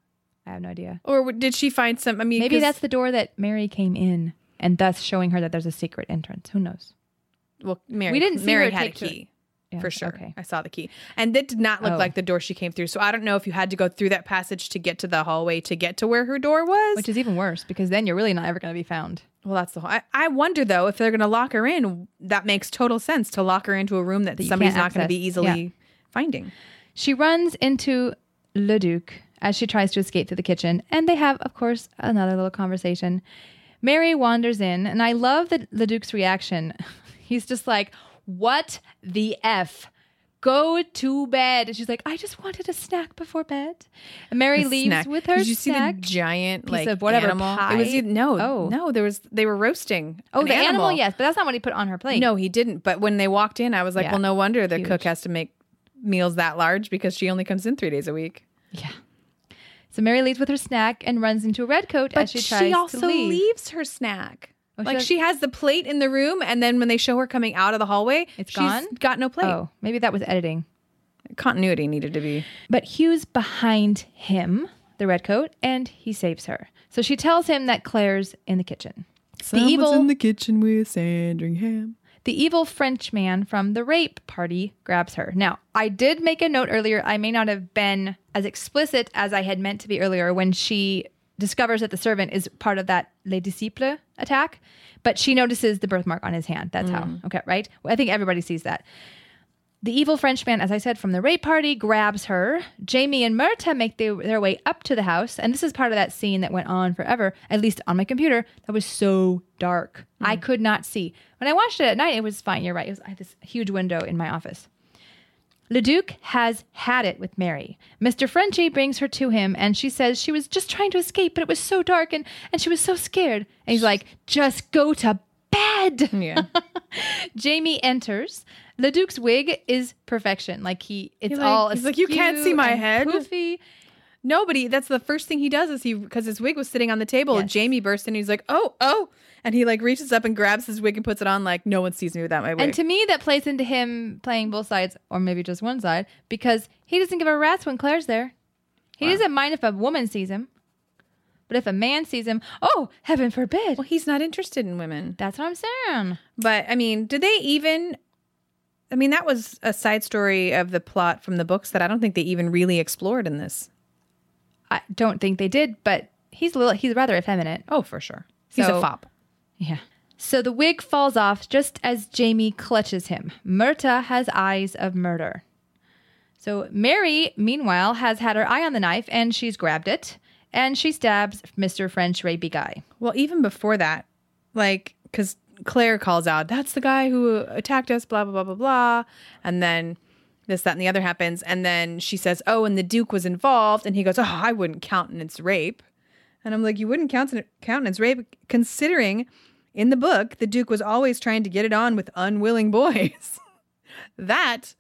I have no idea. or w- did she find some? I mean, Maybe 'cause- that's the door that Mary came in, and thus showing her that there's a secret entrance. Who knows? well, Mary. We didn't see Mary her had a take to- key. Yeah, For sure. Okay. I saw the key. And that did not look Oh. like the door she came through. So I don't know if you had to go through that passage to get to the hallway to get to where her door was. Which is even worse because then you're really not ever going to be found. well, that's the whole. I, I wonder, though, if they're going to lock her in, that makes total sense to lock her into a room that, That you somebody's can't not going to be access. easily Yeah. finding. She runs into Le Duc as she tries to escape through the kitchen, and they have, of course, another little conversation. Mary wanders in, and I love the Le Duc's reaction. He's just like, what the F? Go to bed. And she's like, I just wanted a snack before bed. And Mary A leaves snack. with her Did you snack. see the giant piece like of whatever animal? pie? It was either, no, Oh. no. There was they were roasting. Oh, an the animal. yes, but that's not what he put on her plate. No, he didn't. But when they walked in, I was like, Yeah. well, no wonder the Huge. cook has to make meals that large because she only comes in three days a week. Yeah. So Mary leaves with her snack and runs into a redcoat But as she tries also to leave. leaves her snack. Oh, she like does- she has the plate in the room, and then when they show her coming out of the hallway, It's she's gone? got no plate. Oh, maybe that was editing. Continuity needed to be. But Hugh's behind him, the redcoat, and he saves her. So she tells him that Claire's in the kitchen. the evil, kitchen with Sandringham. the evil Frenchman from the rape party grabs her. Now, I did make a note earlier. I may not have been as explicit as I had meant to be earlier when she discovers that the servant is part of that Les Disciples attack, but she notices the birthmark on his hand. That's how. Okay, right? Well, I think everybody sees that. The evil Frenchman, as I said, from the rape party grabs her. Jamie and Murtagh make their, their way up to the house. And this is part of that scene that went on forever, at least on my computer, that was so dark. I could not see. When I watched it at night, it was fine. You're right. It was, I had this huge window in my office. Le Duc has had it with Mary. Mister Frenchie brings her to him, and she says she was just trying to escape, but it was so dark, and, and she was so scared. And he's like, just go to bed. Yeah. Jamie enters. Leduc's wig is perfection. Like he, it's He's like- all he's like, "You can't see my and head." Poofy. Nobody. That's the first thing he does is he, because his wig was sitting on the table. Yes. And Jamie bursts in. And he's like, "Oh, oh!" And he like reaches up and grabs his wig and puts it on. Like no one sees me without my wig. And to me, that plays into him playing both sides, or maybe just one side, because he doesn't give a rat's when Claire's there. He Wow. doesn't mind if a woman sees him, but if a man sees him, oh, heaven forbid. well, he's not interested in women. That's what I'm saying. But I mean, did they even? I mean, that was a side story of the plot from the books that I don't think they even really explored in this. I don't think they did, but he's a little, he's rather effeminate. Oh, for sure. He's So- a fop. Yeah. So the wig falls off just as Jamie clutches him. Myrta has eyes of murder. So Mary, meanwhile, has had her eye on the knife and she's grabbed it and she stabs Mister French rapey guy. Well, even before that, like, because Claire calls out, "That's the guy who attacked us," blah, blah, blah, blah, blah. And then this, that, and the other happens. And then she says, "Oh, and the Duke was involved." And he goes, "Oh, I wouldn't countenance rape." And I'm like, you wouldn't counten- countenance rape, considering in the book, the Duke was always trying to get it on with unwilling boys. That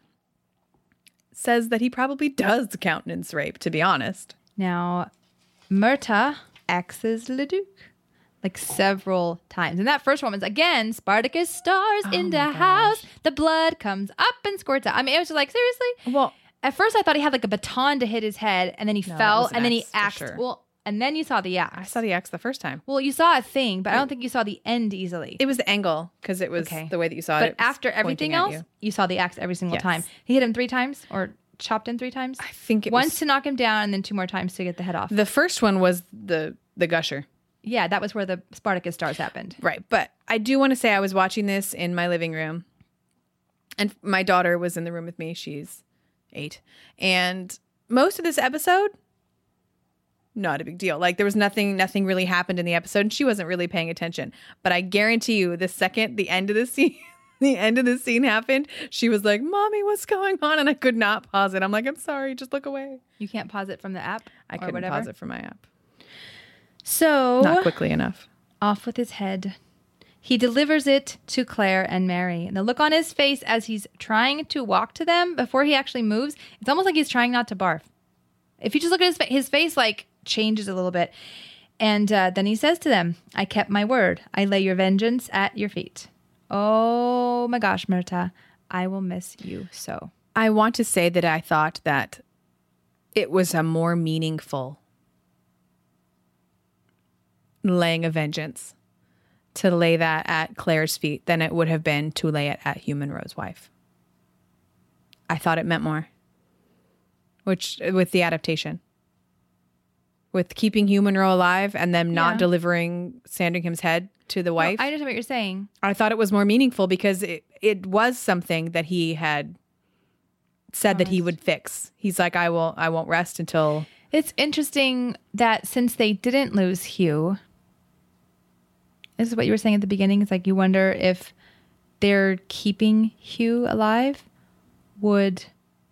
says that he probably does countenance rape, to be honest. Now, Myrta axes Leduc like several times. And that first one was, again, Spartacus stars Oh in the my gosh. house. The blood comes up and squirts out. I mean, it was just like, seriously? Well, At first, I thought he had like a baton to hit his head, and then he No, it fell, was an and then he axe, for axed. sure. Well, and then you saw the axe. I saw the axe the first time. Well, you saw a thing, but I don't think you saw the end easily. It was the angle, because it was Okay. the way that you saw but it. It was after everything pointing at else, you. you. saw the axe every single Yes. time. He hit him three times, or chopped him three times. I think it Once was- to knock him down, and then two more times to get the head off. The first one was the the gusher. yeah, that was where the Spartacus stars happened. Right. But I do want to say I was watching this in my living room, and my daughter was in the room with me. She's eight. And most of this episode, not a big deal. Like there was nothing, nothing really happened in the episode, and she wasn't really paying attention. But I guarantee you, the second the end of the scene, the end of the scene happened, she was like, "Mommy, what's going on?" And I could not pause it. I'm like, "I'm sorry, just look away." You can't pause it from the app. I or couldn't whatever. pause it from my app. So Not quickly enough. off with his head. He delivers it to Claire and Mary. And the look on his face as he's trying to walk to them before he actually moves, it's almost like he's trying not to barf. If you just look at his face, his face like changes a little bit. And uh, then he says to them, "I kept my word. I lay your vengeance at your feet." Oh my gosh, Myrta, I will miss you so. I want to say that I thought that it was a more meaningful laying of vengeance to lay that at Claire's feet than it would have been to lay it at Hugh Monroe's wife. I thought it meant more, which with the adaptation, with keeping Hugh Monroe alive and them not Yeah. delivering Sandringham's head to the wife. I understand what you're saying. I thought it was more meaningful because it, it was something that he had said that he would fix. He's like, I will, I won't rest until. It's interesting that since they didn't lose Hugh, this is what you were saying at the beginning. It's like you wonder if they're keeping Hugh alive would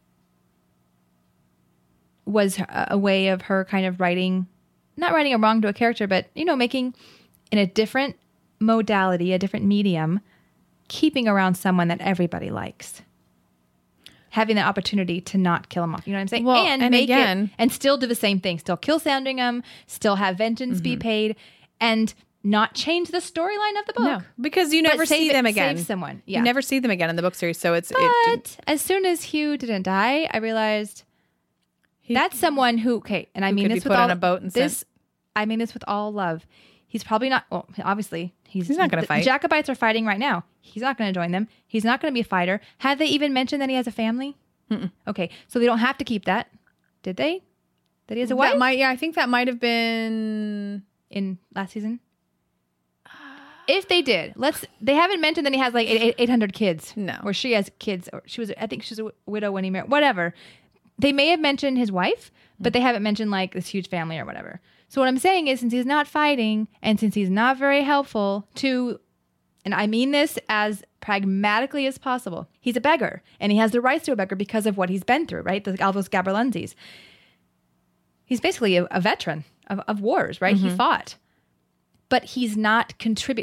was a a way of her kind of writing, not writing a wrong to a character, but you know, making in a different modality, a different medium, keeping around someone that everybody likes. Having the opportunity to not kill him off. You know what I'm saying? Well, and make again- it, and still do the same thing. Still kill Sandringham, still have vengeance be paid, and not change the storyline of the book. No, because you But never save see it- them again. save someone. Yeah. You never see them again in the book series. So it's, But it, as soon as Hugh didn't die, I realized that's someone who, okay, and I Who mean could be this put with all on a boat and this, sent- I mean this with all love. He's probably not, well, obviously, he's, He's not gonna the fight. Jacobites are fighting right now. He's not going to join them. He's not going to be a fighter. Have they even mentioned that he has a family? Mm-mm. Okay, so they don't have to keep that. Did they? That he has a wife? that might, yeah, I think that might have been. In last season? If they did, let's. They haven't mentioned that he has like eight hundred kids. No. or she has kids, or she was. I think she's a wi- widow when he married. Whatever. They may have mentioned his wife, but they haven't mentioned like this huge family or whatever. So what I'm saying is, since he's not fighting, and since he's not very helpful to, and I mean this as pragmatically as possible, he's a beggar, and he has the rights to a beggar because of what he's been through, right? The Alvos Gaberlunzes. He's basically a, a veteran of, of wars, right? He fought. But he's not contribute. He's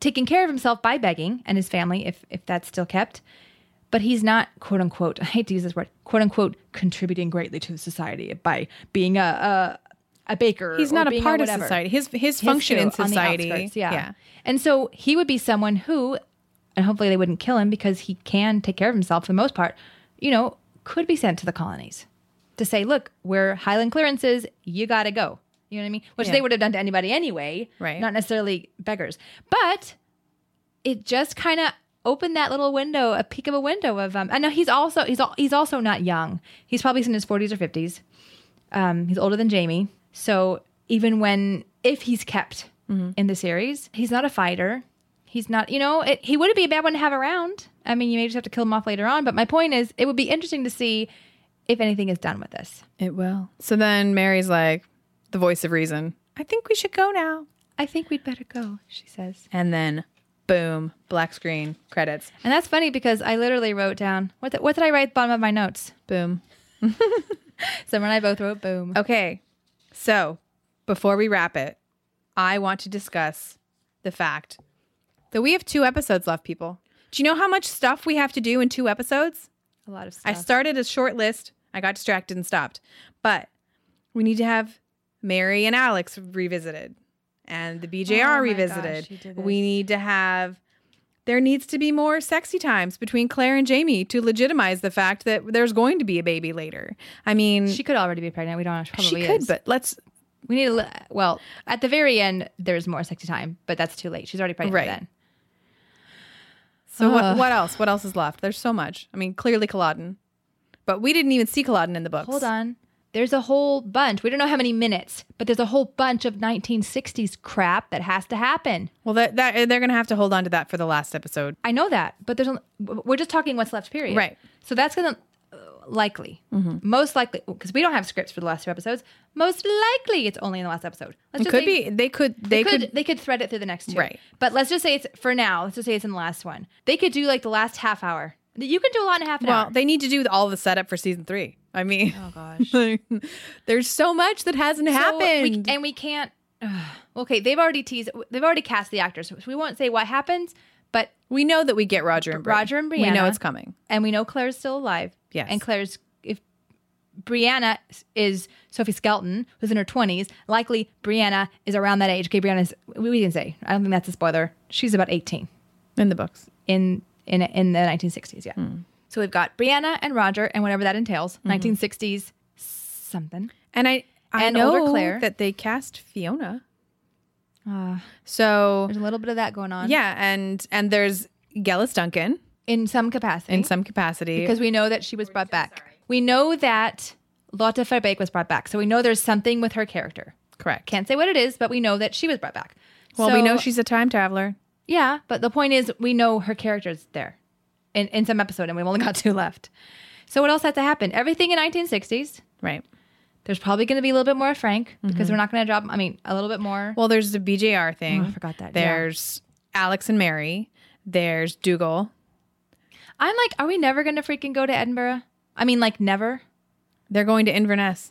taking care of himself by begging and his family, if if that's still kept. But he's not, quote unquote, I hate to use this word, quote unquote, contributing greatly to society by being a a, a baker. He's or not a being part of whatever. society. His his, His function too, in on the society. outskirts, yeah. yeah. And so he would be someone who, and hopefully they wouldn't kill him because he can take care of himself for the most part, you know, could be sent to the colonies to say, look, we're Highland clearances, you got to go. You know what I mean? Which Yeah. they would have done to anybody anyway, Right. not necessarily beggars. But it just kind of opened that little window, a peek of a window of, um, I know he's also, he's al- he's also not young. He's probably in his forties or fifties. Um, he's older than Jamie. So even when, if he's kept Mm-hmm. in the series, he's not a fighter. He's not, you know, it, he wouldn't be a bad one to have around. I mean, you may just have to kill him off later on. But my point is, it would be interesting to see if anything is done with this. It will. So then Mary's like, the voice of reason, I think we should go now. I think we'd better go, she says. And then, boom, black screen, credits. And that's funny because I literally wrote down, what, the, what did I write at the bottom of my notes? Boom. Summer and I both wrote boom. Okay. So before we wrap it, I want to discuss the fact that we have two episodes left, people. Do you know how much stuff we have to do in two episodes? A lot of stuff. I started a short list. I got distracted and stopped. But we need to have Mary and Alex revisited and the B J R Oh my revisited. gosh, you did We this. need to have, there needs to be more sexy times between Claire and Jamie to legitimize the fact that there's going to be a baby later. I mean, She could already be pregnant. We don't know. She probably she could, is. but let's, We need to, li- well, at the very end, there's more sexy time, but that's too late. She's already pregnant Right. by then. so what, Ugh. what else? What else is left? There's so much. I mean, clearly Culloden, but we didn't even see Culloden in the books. Hold on. There's a whole bunch. We don't know how many minutes, but there's a whole bunch of nineteen sixties crap that has to happen. Well, that, that they're going to have to hold on to that for the last episode. I know that, but there's, a- we're just talking what's left, period. Right. So that's going to, likely, most likely, because we don't have scripts for the last two episodes, most likely it's only in the last episode. Let's It just could say- be. They could. They, They could, could. they could thread it through the next two. Right. But let's just say it's for now. Let's just say it's in the last one. They could do like the last half hour. You can do a lot in half an Well, hour. they need to do all the setup for season three. I mean, Oh gosh. there's so much that hasn't So happened. we, and we can't. Uh, okay, they've already teased. They've already cast the actors. So we won't say what happens, but we know that we get Roger and Bri. Roger and We know Brianna. it's coming. and we know Claire's still alive. Yes. And Claire's if Brianna is Sophie Skelton, who's in her twenties. Likely Brianna is around that age. Okay, Brianna's. We we can say. I don't think that's a spoiler. She's about eighteen In the books. in in in the nineteen sixties. Yeah. So we've got Brianna and Roger and whatever that entails. nineteen sixties something. And I, I And know older Claire. that they cast Fiona. Uh, So there's a little bit of that going on. yeah, and and there's Gellis Duncan In some capacity. in some capacity. Because we know that she was brought back. We know that Lotte Verbeek was brought back. So we know there's something with her character. correct. Can't say what it is, but we know that she was brought back. Well, So- we know she's a time traveler. Yeah, but the point is we know her character's there in, in some episode, and we've only got two left. So what else had to happen? Everything in nineteen sixties. Right. There's probably going to be a little bit more of Frank because we're not going to drop, I mean, a little bit more. Well, there's the B J R thing. Oh, I forgot that, yeah. There's Alex and Mary. There's Dougal. I'm like, are we never going to freaking go to Edinburgh? I mean, like, never? They're going to Inverness.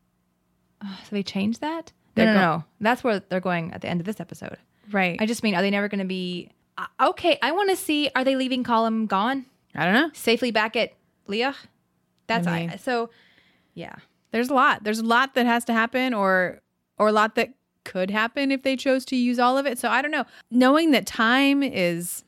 Oh, so they changed that? They're no, no, go- no. That's where they're going at the end of this episode. Right. I just mean, are they never going to be... Uh, okay, I want to see, are they leaving Column gone? I don't know. Safely back at Leah? That's... I mean- I, so, yeah. There's a lot. There's a lot that has to happen, or or a lot that could happen if they chose to use all of it. So I don't know. Knowing that time is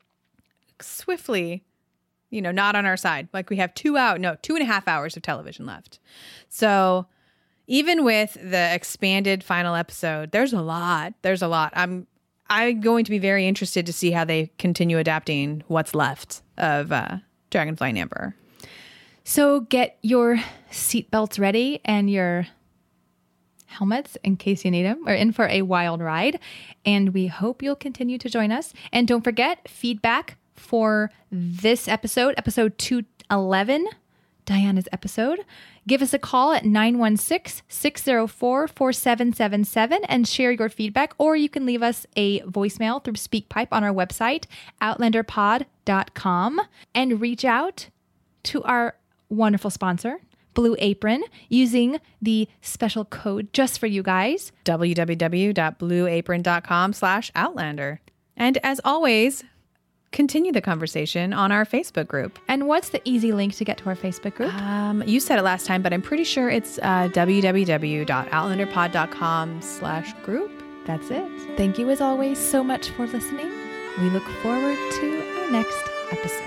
swiftly, you know, not on our side. Like we have two out, no, two and a half hours of television left. So even with the expanded final episode, there's a lot. There's a lot. I'm I'm going to be very interested to see how they continue adapting what's left of uh, Dragonfly and Amber. So get your seatbelts ready and your helmets in case you need them. We're in for a wild ride, and we hope you'll continue to join us. And don't forget, feedback for this episode, episode two eleven, Diana's episode. Give us a call at nine one six, six zero four, four seven seven seven and share your feedback, or you can leave us a voicemail through SpeakPipe on our website, outlander pod dot com, and reach out to our wonderful sponsor, Blue Apron, using the special code just for you guys. w w w dot blue apron dot com slash outlander. And as always, continue the conversation on our Facebook group. And what's the easy link to get to our Facebook group? Um, you said it last time, but I'm pretty sure it's uh, www.outlanderpod.com slash group. That's it. Thank you as always so much for listening. We look forward to our next episode.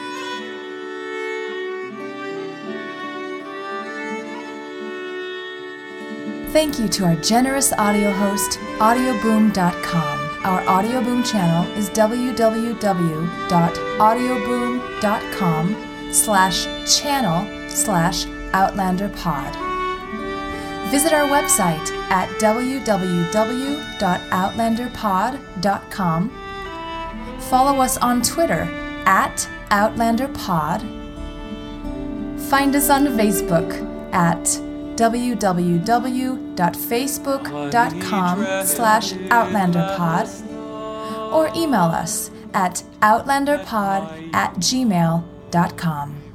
Thank you to our generous audio host, audioboom dot com. Our Audioboom channel is www.audioboom.com slash channel slash outlanderpod. Visit our website at www dot outlanderpod dot com. Follow us on Twitter at outlanderpod. Find us on Facebook at www.facebook.com slash outlanderpod or email us at outlanderpod at gmail dot com.